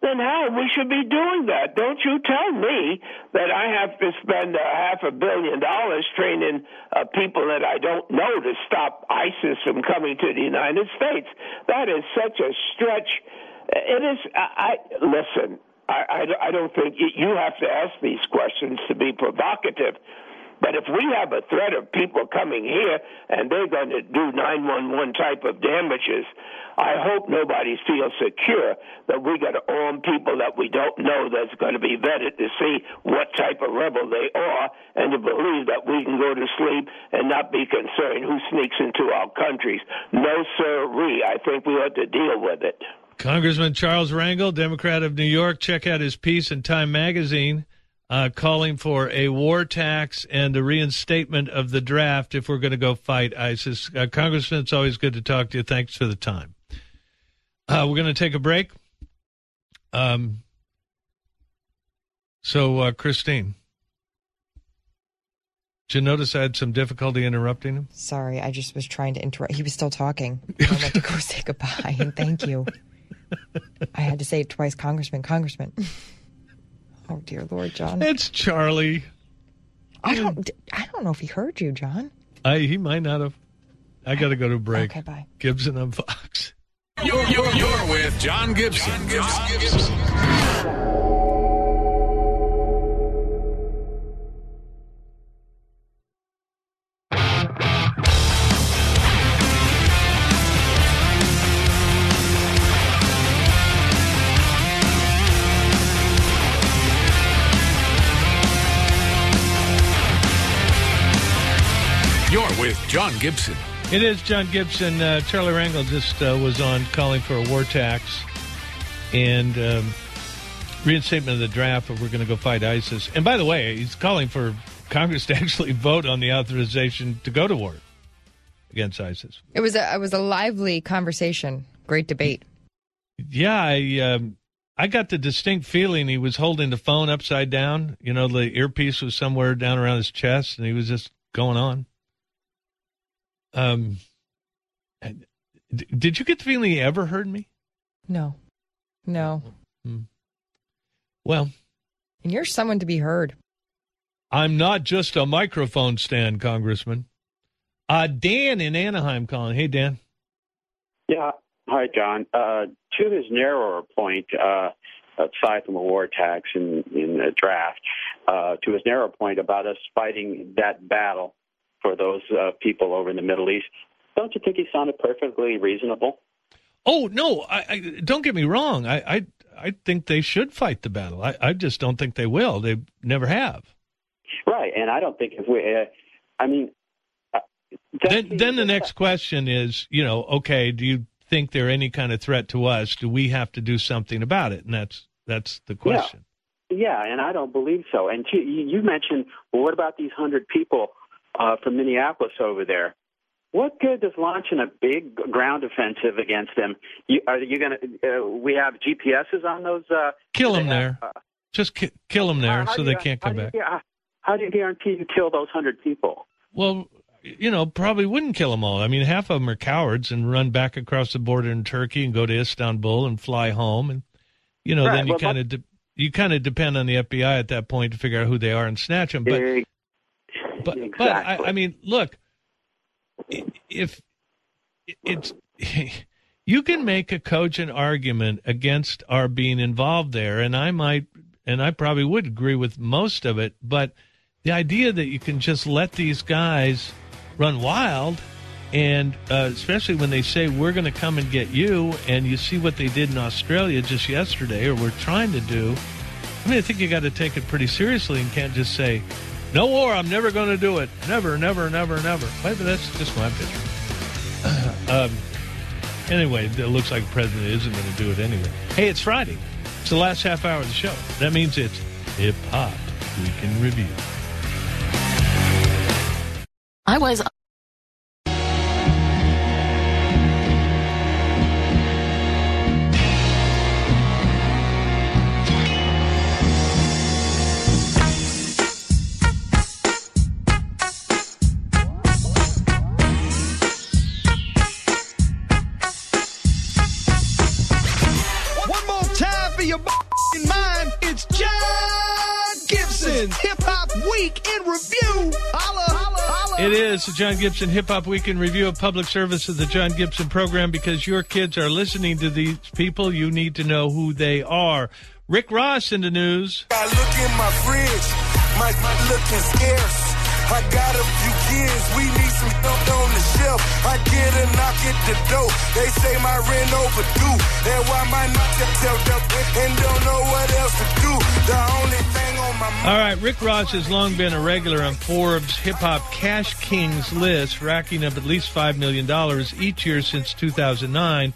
then how we should be doing that. Don't you tell me that I have to spend $500 million training people that I don't know to stop ISIS from coming to the United States. That is such a stretch. It is. Listen. I don't think you have to ask these questions to be provocative. But if we have a threat of people coming here and they're going to do 911 type of damages, I hope nobody feels secure that we got to arm people that we don't know that's going to be vetted to see what type of rebel they are and to believe that we can go to sleep and not be concerned who sneaks into our countries. No, sirree. I think we ought to deal with it. Congressman Charles Rangel, Democrat of New York. Check out his piece in Time Magazine. Calling for a war tax and a reinstatement of the draft if we're going to go fight ISIS. Congressman, it's always good to talk to you. Thanks for the time. We're going to take a break. Christine, did you notice I had some difficulty interrupting him? Sorry, I just was trying to interrupt. He was still talking. I went to go say goodbye and thank you. I had to say it twice, Congressman. Oh, dear Lord, John. It's Charlie. I don't know if he heard you, John. He might not have. I got to go to break. Okay, bye. Gibson on Fox. You're with John Gibson. You're with John Gibson. It is John Gibson. Charlie Rangel just was on calling for a war tax and reinstatement of the draft where we're going to go fight ISIS. And by the way, he's calling for Congress to actually vote on the authorization to go to war against ISIS. It was a lively conversation. Great debate. Yeah, I got the distinct feeling he was holding the phone upside down. You know, the earpiece was somewhere down around his chest, and he was just going on. Did you get the feeling he ever heard me? No. Well. And you're someone to be heard. I'm not just a microphone stand, Congressman. Dan in Anaheim calling. Hey, Dan. Yeah. Hi, John. To his narrower point, aside from a war tax in the draft, to his narrow point about us fighting that battle for those people over in the Middle East, don't you think he sounded perfectly reasonable? Oh, no, I don't get me wrong. I think they should fight the battle. I just don't think they will. They never have. Right, and I don't think if we, then the next question is, okay, do you think they're any kind of threat to us? Do we have to do something about it? And that's the question. Yeah, and I don't believe so. And you mentioned, well, what about these 100 people from Minneapolis over there? What good does launching a big ground offensive against them? Are you going to? We have GPSs on those. Kill them there. Just kill them there so they can't come back. How do you guarantee you kill those 100 people? Well, probably wouldn't kill them all. I mean, half of them are cowards and run back across the border in Turkey and go to Istanbul and fly home, and then you kind of depend on the FBI at that point to figure out who they are and snatch them. But I mean, look, if it's you can make a cogent argument against our being involved there, and I probably would agree with most of it, but the idea that you can just let these guys run wild, and especially when they say we're going to come and get you, and you see what they did in Australia just yesterday, or we're trying to do, I think you got to take it pretty seriously and can't just say, no war, I'm never going to do it. Never, never, never, never. But that's just my picture. Anyway, it looks like the president isn't going to do it anyway. Hey, it's Friday. It's the last half hour of the show. That means it's Hip Hop Week in Review. I was... One more time for your It is the John Gibson Hip Hop Weekend Review, of public service of the John Gibson program. Because your kids are listening to these people, you need to know who they are. Rick Ross in the news. I look in my fridge, my looking scarce. I got a few kids, we need some stuff on the shelf. I get a knock at the door, they say my rent overdue. And why my knock themselves up and don't know what else to do. The only thing on my mind. All right, Rick Ross has long been a regular on Forbes' hip-hop cash kings list, racking up at least $5 million each year since 2009.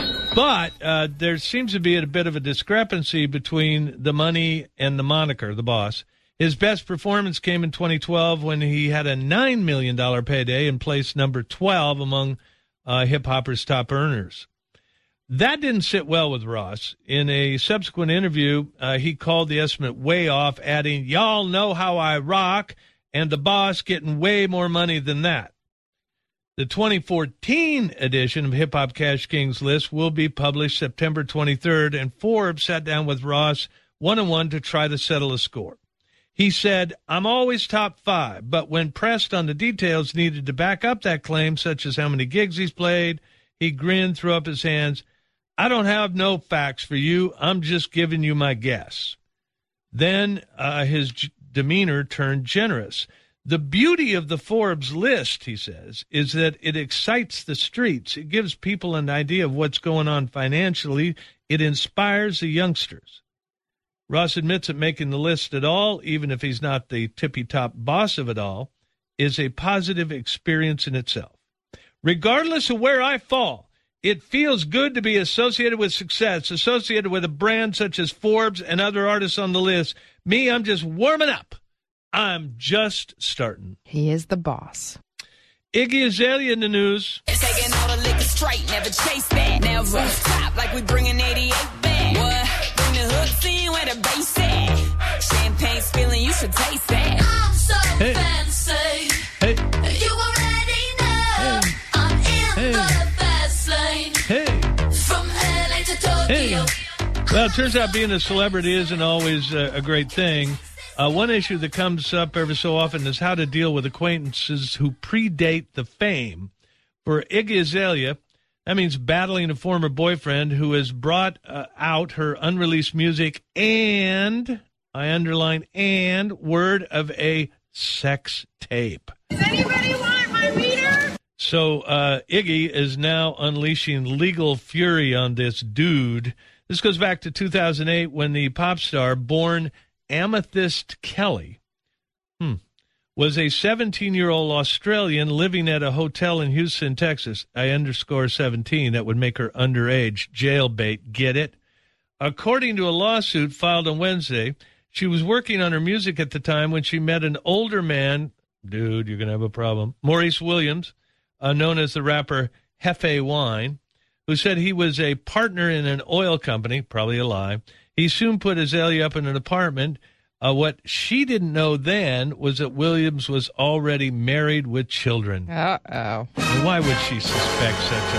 But there seems to be a bit of a discrepancy between the money and the moniker, the boss. His best performance came in 2012 when he had a $9 million payday and placed number 12 among hip-hoppers' top earners. That didn't sit well with Ross. In a subsequent interview, he called the estimate way off, adding, "Y'all know how I rock, and the boss getting way more money than that." The 2014 edition of Hip Hop Cash Kings list will be published September 23rd, and Forbes sat down with Ross one-on-one to try to settle a score. He said, "I'm always top 5, but when pressed on the details needed to back up that claim, such as how many gigs he's played, he grinned, threw up his hands. I don't have no facts for you. I'm just giving you my guess." Then his demeanor turned generous. "The beauty of the Forbes list," he says, "is that it excites the streets. It gives people an idea of what's going on financially. It inspires the youngsters." Ross admits that making the list at all, even if he's not the tippy-top boss of it all, is a positive experience in itself. "Regardless of where I fall, it feels good to be associated with success, associated with a brand such as Forbes and other artists on the list. Me, I'm just warming up. I'm just starting." He is the boss. Iggy Azalea in the news. Taking all the liquor straight, never chase that. Now rooftop like we bringing 88 back. What? Bring the hooks in where the bass at. Champagne spilling, you should taste that. I'm so fancy. Hey. You already know. Hey. I'm in the fast lane. Hey. From LA to Tokyo. Hey. Well, it turns out being a celebrity isn't always a great thing. One issue that comes up every so often is how to deal with acquaintances who predate the fame. For Iggy Azalea, that means battling a former boyfriend who has brought out her unreleased music and, I underline, and word of a sex tape. Does anybody want my reader? So Iggy is now unleashing legal fury on this dude. This goes back to 2008 when the pop star, born Amethyst Kelly, was a 17-year-old Australian living at a hotel in Houston, Texas. I underscore 17. That would make her underage. Jailbait. Get it? According to a lawsuit filed on Wednesday, she was working on her music at the time when she met an older man. Dude, you're going to have a problem. Maurice Williams, known as the rapper Hefe Wine, who said he was a partner in an oil company, probably a lie. He soon put Azalea up in an apartment. What she didn't know then was that Williams was already married with children. Uh-oh. And why would she suspect such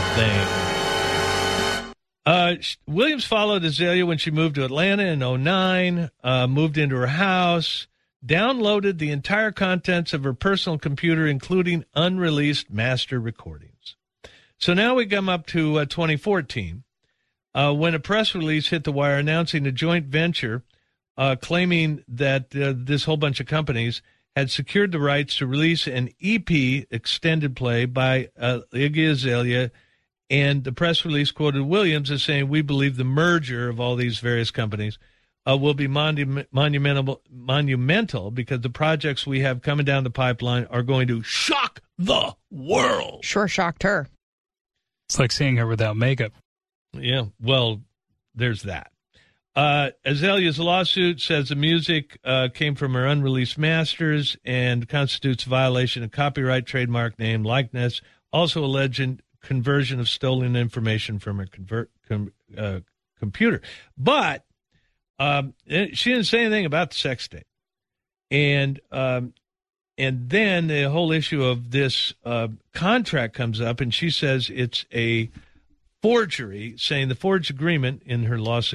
a thing? Williams followed Azalea when she moved to Atlanta in 2009, moved into her house, downloaded the entire contents of her personal computer, including unreleased master recordings. So now we come up to 2014. When a press release hit the wire announcing a joint venture, claiming that this whole bunch of companies had secured the rights to release an EP extended play by Iggy Azalea, and the press release quoted Williams as saying, "We believe the merger of all these various companies will be monumental because the projects we have coming down the pipeline are going to shock the world." Sure shocked her. It's like seeing her without makeup. Yeah, well, there's that. Azalea's lawsuit says the music came from her unreleased masters and constitutes violation of copyright, trademark, name, likeness, also alleging conversion of stolen information from her computer. But she didn't say anything about the sex tape. And then the whole issue of this contract comes up, and she says it's a forgery, saying the forged agreement in her lawsuit,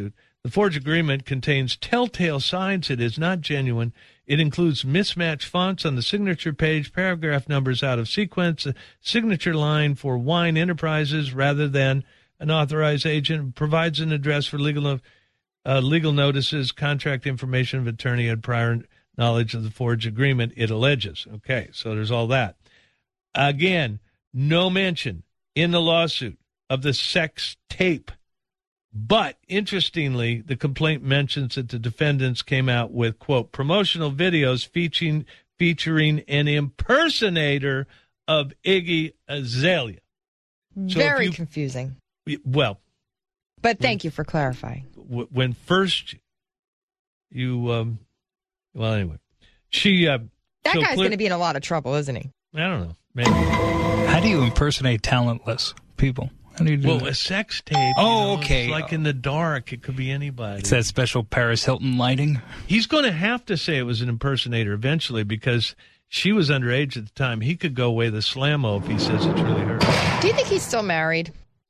The forged agreement contains telltale signs it is not genuine. It includes mismatched fonts on the signature page, paragraph numbers out of sequence, a signature line for Wine Enterprises rather than an authorized agent, provides an address for legal notices, contract information of attorney had prior knowledge of the forged agreement, it alleges. Okay, so there's all that. Again, no mention in the lawsuit of the sex tape. But, interestingly, the complaint mentions that the defendants came out with, quote, promotional videos featuring an impersonator of Iggy Azalea. So Very confusing. Well. But thank you for clarifying. When first you, well, anyway. She, that guy's going to be in a lot of trouble, isn't he? I don't know. Maybe. How do you impersonate talentless people? How do you do that? A sex tape. Okay. It's like in the dark. It could be anybody. It's that special Paris Hilton lighting. He's going to have to say it was an impersonator eventually because she was underage at the time. He could go away the slammo if he says it's really her. Do you think he's still married?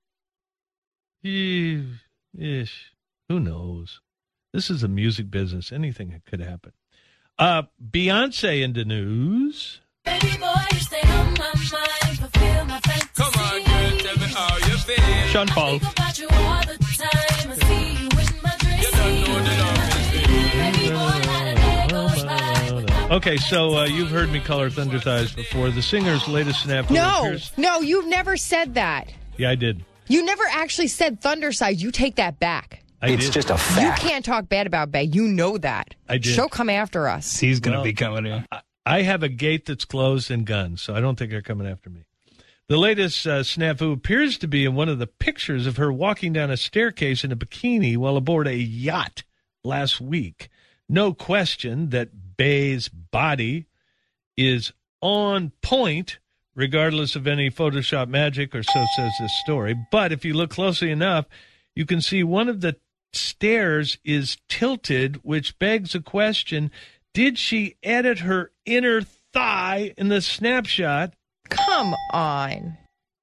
Ish. Who knows? This is a music business. Anything could happen. Beyonce in the news. Baby boy, you stay on my mind, fulfill my fantasy. Come on, girl, tell me how you feel. Sean Paul. I think about you all the time. I see you in my dreams. You don't know the love Baby boy, not a day goes by. Okay, so you've heard me call her Thunder Thighs before. The singer's latest snafu appears. No, you've never said that. Yeah, I did. You never actually said Thunder Thighs. You take that back. It's just a fact. You can't talk bad about Bay. You know that. I did. She'll come after us. He's going to be coming in. I have a gate that's closed and guns, so I don't think they're coming after me. The latest snafu appears to be in one of the pictures of her walking down a staircase in a bikini while aboard a yacht last week. No question that Bay's body is on point, regardless of any Photoshop magic, or so says this story. But if you look closely enough, you can see one of the stairs is tilted, which begs a question. Did she edit her inner thigh in the snapshot? Come on.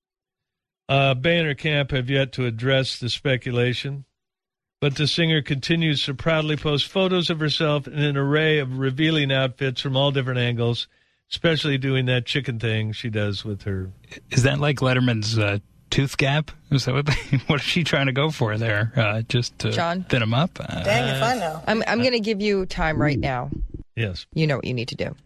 Bay and her camp have yet to address the speculation, but the singer continues to proudly post photos of herself in an array of revealing outfits from all different angles, especially doing that chicken thing she does with her. Is that like Letterman's tooth gap? Is that what is she trying to go for there? Just to John? thin him up? Dang if I know. I'm going to give you time right now. Yes. You know what you need to do.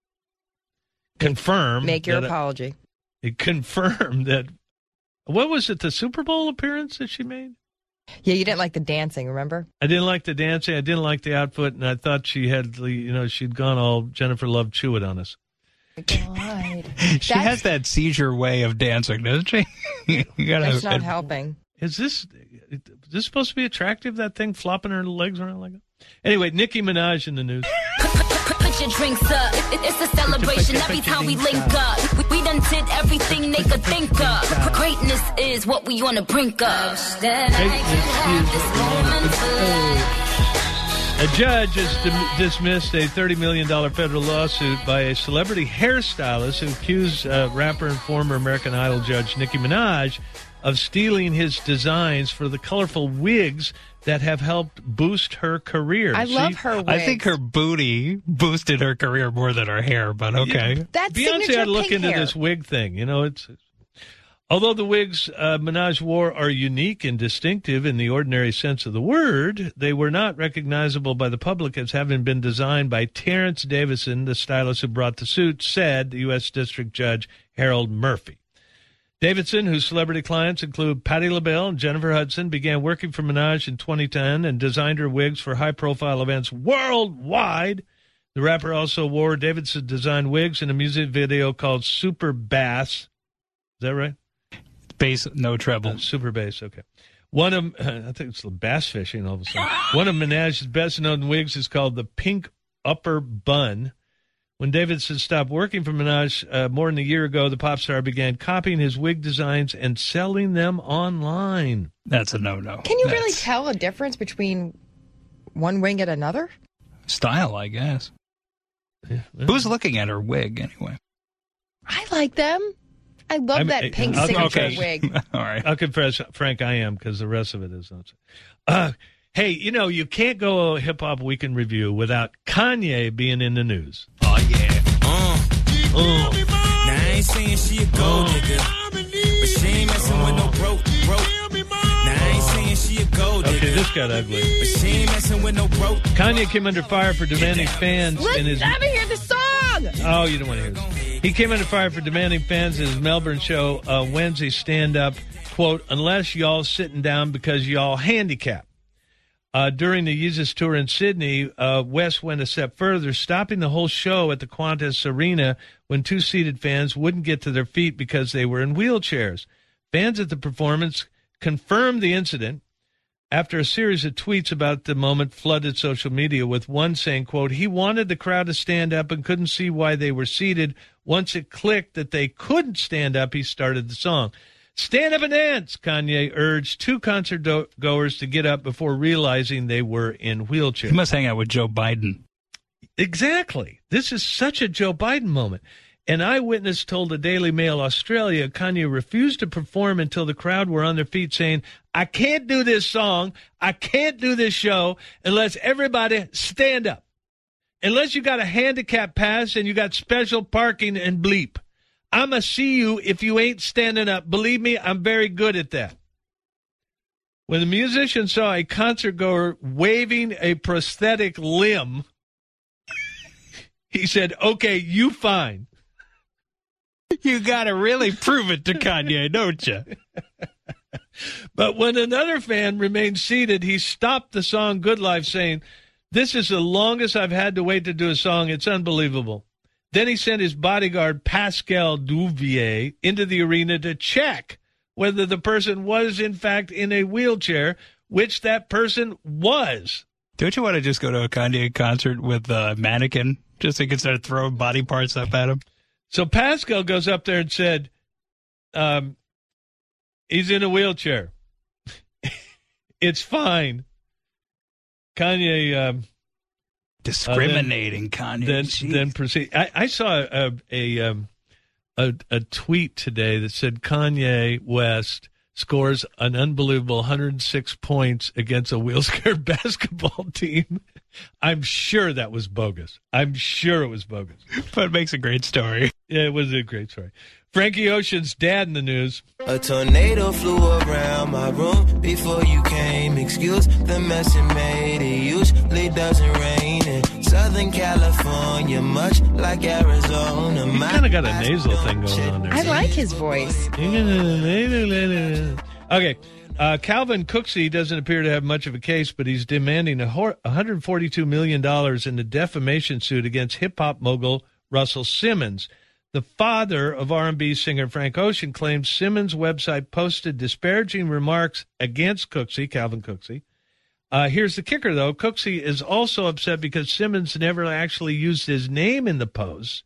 Confirm. Make your apology. It confirmed that. What was it? The Super Bowl appearance that she made? Yeah, you didn't like the dancing, remember? I didn't like the dancing. I didn't like the outfit, and I thought she had, she'd gone all Jennifer Love Chewett on us. God. She has that seizure way of dancing, doesn't she? That's not helping. Is this supposed to be attractive, that thing flopping her legs around like that? Anyway, Nicki Minaj in the news. Put your drinks up. It's a celebration every time we link up. We done did everything they could think of. Greatness is what we on the brink of. That I can have this moment for life. A judge has dismissed a $30 million federal lawsuit by a celebrity hairstylist who accused rapper and former American Idol judge Nicki Minaj of stealing his designs for the colorful wigs that have helped boost her career. I love her wigs. I think her booty boosted her career more than her hair, but okay. Yeah, that's Beyonce had to look into hair. this wig thing. Although the wigs Minaj wore are unique and distinctive in the ordinary sense of the word, they were not recognizable by the public as having been designed by Terrence Davison, the stylist who brought the suit, said the U.S. District Judge Harold Murphy. Davidson, whose celebrity clients include Patti LaBelle and Jennifer Hudson, began working for Minaj in 2010 and designed her wigs for high-profile events worldwide. The rapper also wore Davidson-designed wigs in a music video called Super Bass. Is that right? Bass, no treble. Super bass, okay. One of I think it's bass fishing all of a sudden. One of Minaj's best-known wigs is called the Pink Upper Bun. When Davidson stopped working for Minaj more than a year ago, the pop star began copying his wig designs and selling them online. That's a no-no. Can you really tell a difference between one wig and another? Style, I guess. Yeah, Who's looking at her wig, anyway? I like them. I love that pink signature wig. All right. I'll confess, Frank, I am, because the rest of it is not. Hey, you know, you can't go a Hip Hop Weekend review without Kanye being in the news. Oh, yeah. Now, I ain't saying she a gold digger, but she ain't messing with no broke. Now, I ain't saying she a gold digger. Okay, this got ugly. But she ain't messing with no broke. Kanye came under fire for demanding fans in his... Let me hear the song! Oh, you don't want to hear this. He came under fire for demanding fans in his Melbourne show Wednesday stand-up, quote, unless y'all sitting down because y'all handicapped. During the Yeezus tour in Sydney, West went a step further, stopping the whole show at the Qantas Arena when two seated fans wouldn't get to their feet because they were in wheelchairs. Fans at the performance confirmed the incident after a series of tweets about the moment flooded social media, with one saying, quote, he wanted the crowd to stand up and couldn't see why they were seated. Once it clicked that they couldn't stand up, he started the song. Stand up and dance, Kanye urged two concert goers to get up before realizing they were in wheelchairs. He must hang out with Joe Biden. Exactly. This is such a Joe Biden moment. An eyewitness told the Daily Mail Australia Kanye refused to perform until the crowd were on their feet saying, I can't do this song, I can't do this show unless everybody stand up. Unless you got a handicap pass and you got special parking and bleep. I'm going to see you if you ain't standing up. Believe me, I'm very good at that. When the musician saw a concert goer waving a prosthetic limb, he said, okay, you fine. You got to really prove it to Kanye, don't you? But when another fan remained seated, he stopped the song Good Life, saying, this is the longest I've had to wait to do a song. It's unbelievable. Then he sent his bodyguard, Pascal Duvier, into the arena to check whether the person was, in fact, in a wheelchair, which that person was. Don't you want to just go to a Kanye concert with a mannequin just so you can start throwing body parts up at him? So Pascal goes up there and said, he's in a wheelchair. It's fine. Kanye... discriminating Kanye. Then proceed. I saw a tweet today that said Kanye West scores an unbelievable 106 points against a wheelchair basketball team. I'm sure that was bogus. I'm sure it was bogus. But it makes a great story. Yeah, it was a great story. Frankie Ocean's dad in the news. A tornado flew around my room before you came. Excuse the mess it made. It usually doesn't rain in Southern California, much like Arizona. He kind of got a nasal thing going on there. I like his voice. Okay. Calvin Cooksey doesn't appear to have much of a case, but he's demanding $142 million in the defamation suit against hip-hop mogul Russell Simmons. The father of R&B singer Frank Ocean claims Simmons' website posted disparaging remarks against Cooksey, Calvin Cooksey. Here's the kicker, though. Cooksey is also upset because Simmons never actually used his name in the post.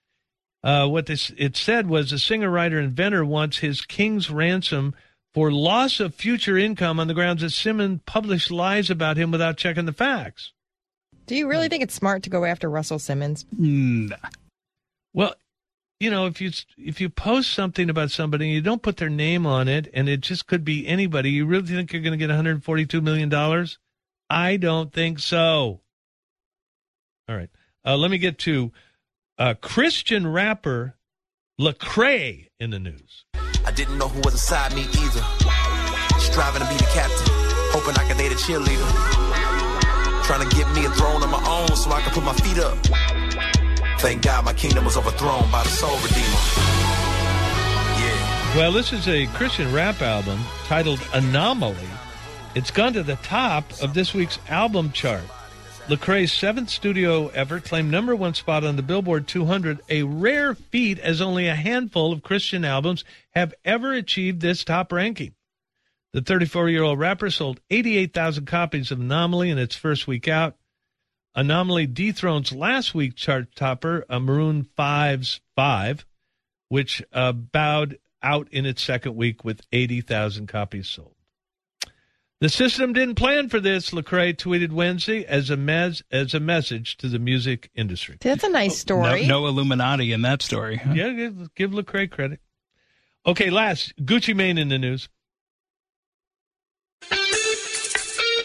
It said was the singer-writer-inventor wants his king's ransom for loss of future income on the grounds that Simmons published lies about him without checking the facts. Do you really think it's smart to go after Russell Simmons? Nah. Well, you know, if you post something about somebody and you don't put their name on it, and it just could be anybody, you really think you're going to get $142 million? I don't think so. All right. Let me get to Christian rapper Lecrae in the news. I didn't know who was beside me either. Striving to be the captain, hoping I could date a cheerleader. Trying to get me a throne of my own so I can put my feet up. Thank God my kingdom was overthrown by the soul redeemer. Yeah. Well, this is a Christian rap album titled Anomaly. It's gone to the top of this week's album chart. Lecrae's seventh studio effort claimed number one spot on the Billboard 200, a rare feat as only a handful of Christian albums have ever achieved this top ranking. The 34-year-old rapper sold 88,000 copies of Anomaly in its first week out. Anomaly dethrones last week's chart topper, Maroon 5's 5, which bowed out in its second week with 80,000 copies sold. The system didn't plan for this, Lecrae tweeted Wednesday as a message to the music industry. That's a nice story. No Illuminati in that story. Huh? Yeah, give Lecrae credit. Okay, last, Gucci Mane in the news.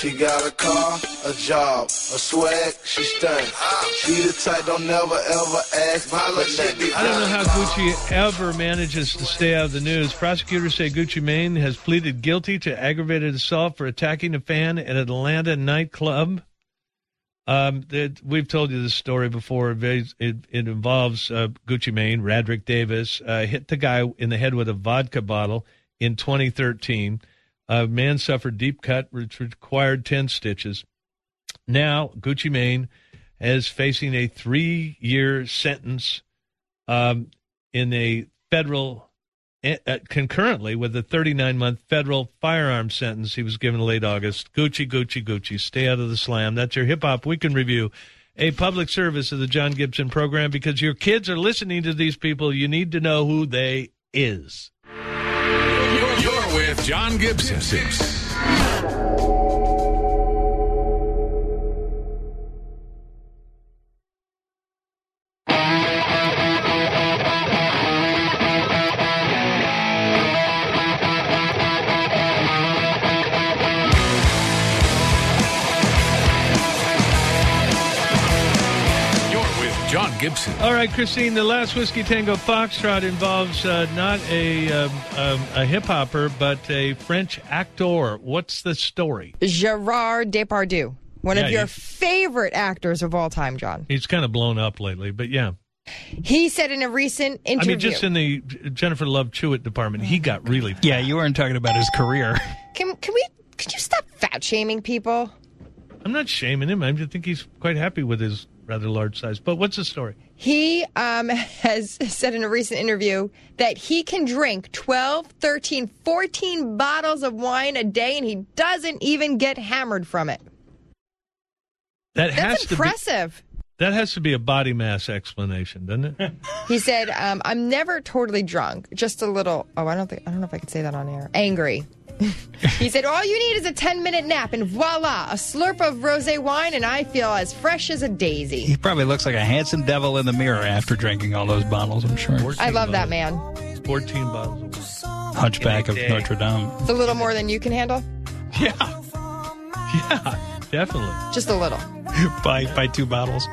She got a car, a job, a swag, she stunning. She the type don't never ever ask for nothing. I don't know how Gucci ever manages to stay out of the news. Prosecutors say Gucci Mane has pleaded guilty to aggravated assault for attacking a fan at an Atlanta nightclub. We've told you this story before. It involves Gucci Mane, Radrick Davis, hit the guy in the head with a vodka bottle in 2013. A man suffered deep cut, which required 10 stitches. Now, Gucci Mane is facing a 3-year sentence in a federal, concurrently with a 39-month federal firearms sentence he was given in late August. Gucci, stay out of the slam. That's your Hip-Hop Weekend Review, a public service of the John Gibson program. Because your kids are listening to these people, you need to know who they is. You're with John Gibson. John Gibson. All right, Christine, the last Whiskey Tango Foxtrot involves not a hip-hopper, but a French actor. What's the story? Gerard Depardieu, one of your favorite actors of all time, John. He's kind of blown up lately, but yeah. He said in a recent interview... I mean, just in the Jennifer Love Hewitt department, he got really fat. Yeah, you weren't talking about his career. Could you stop fat-shaming people? I'm not shaming him. I think he's quite happy with his rather large size. But what's the story? He has said in a recent interview that he can drink 12, 13, 14 bottles of wine a day, and he doesn't even get hammered from it. That's impressive. That has to be a body mass explanation, doesn't it? He said, I'm never totally drunk, just a little, I don't know if I could say that on air, angry. He said, all you need is a 10-minute nap, and voila, a slurp of rosé wine, and I feel as fresh as a daisy. He probably looks like a handsome devil in the mirror after drinking all those bottles, I'm sure. I love that man. 14 bottles. Hunchback of Notre Dame. It's a little more than you can handle? Yeah, definitely. Just a little. By 2 bottles.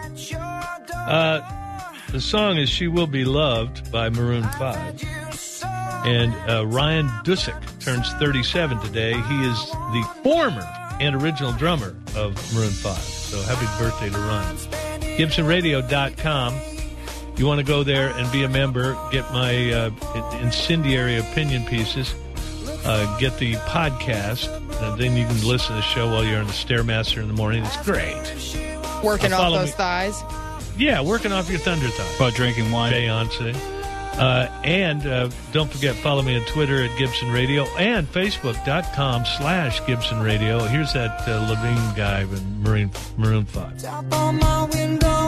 The song is She Will Be Loved by Maroon 5. And Ryan Dusick turns 37 today. He is the former and original drummer of Maroon 5. So happy birthday to Ryan. GibsonRadio.com. You want to go there and be a member, get my incendiary opinion pieces, get the podcast, and then you can listen to the show while you're on the Stairmaster in the morning. It's great. Working off those thighs? Yeah, working off your thunder thighs. While drinking wine. Beyonce. And don't forget, follow me on Twitter at Gibson Radio and Facebook.com/Gibson Radio. Here's that Levine guy with Maroon 5.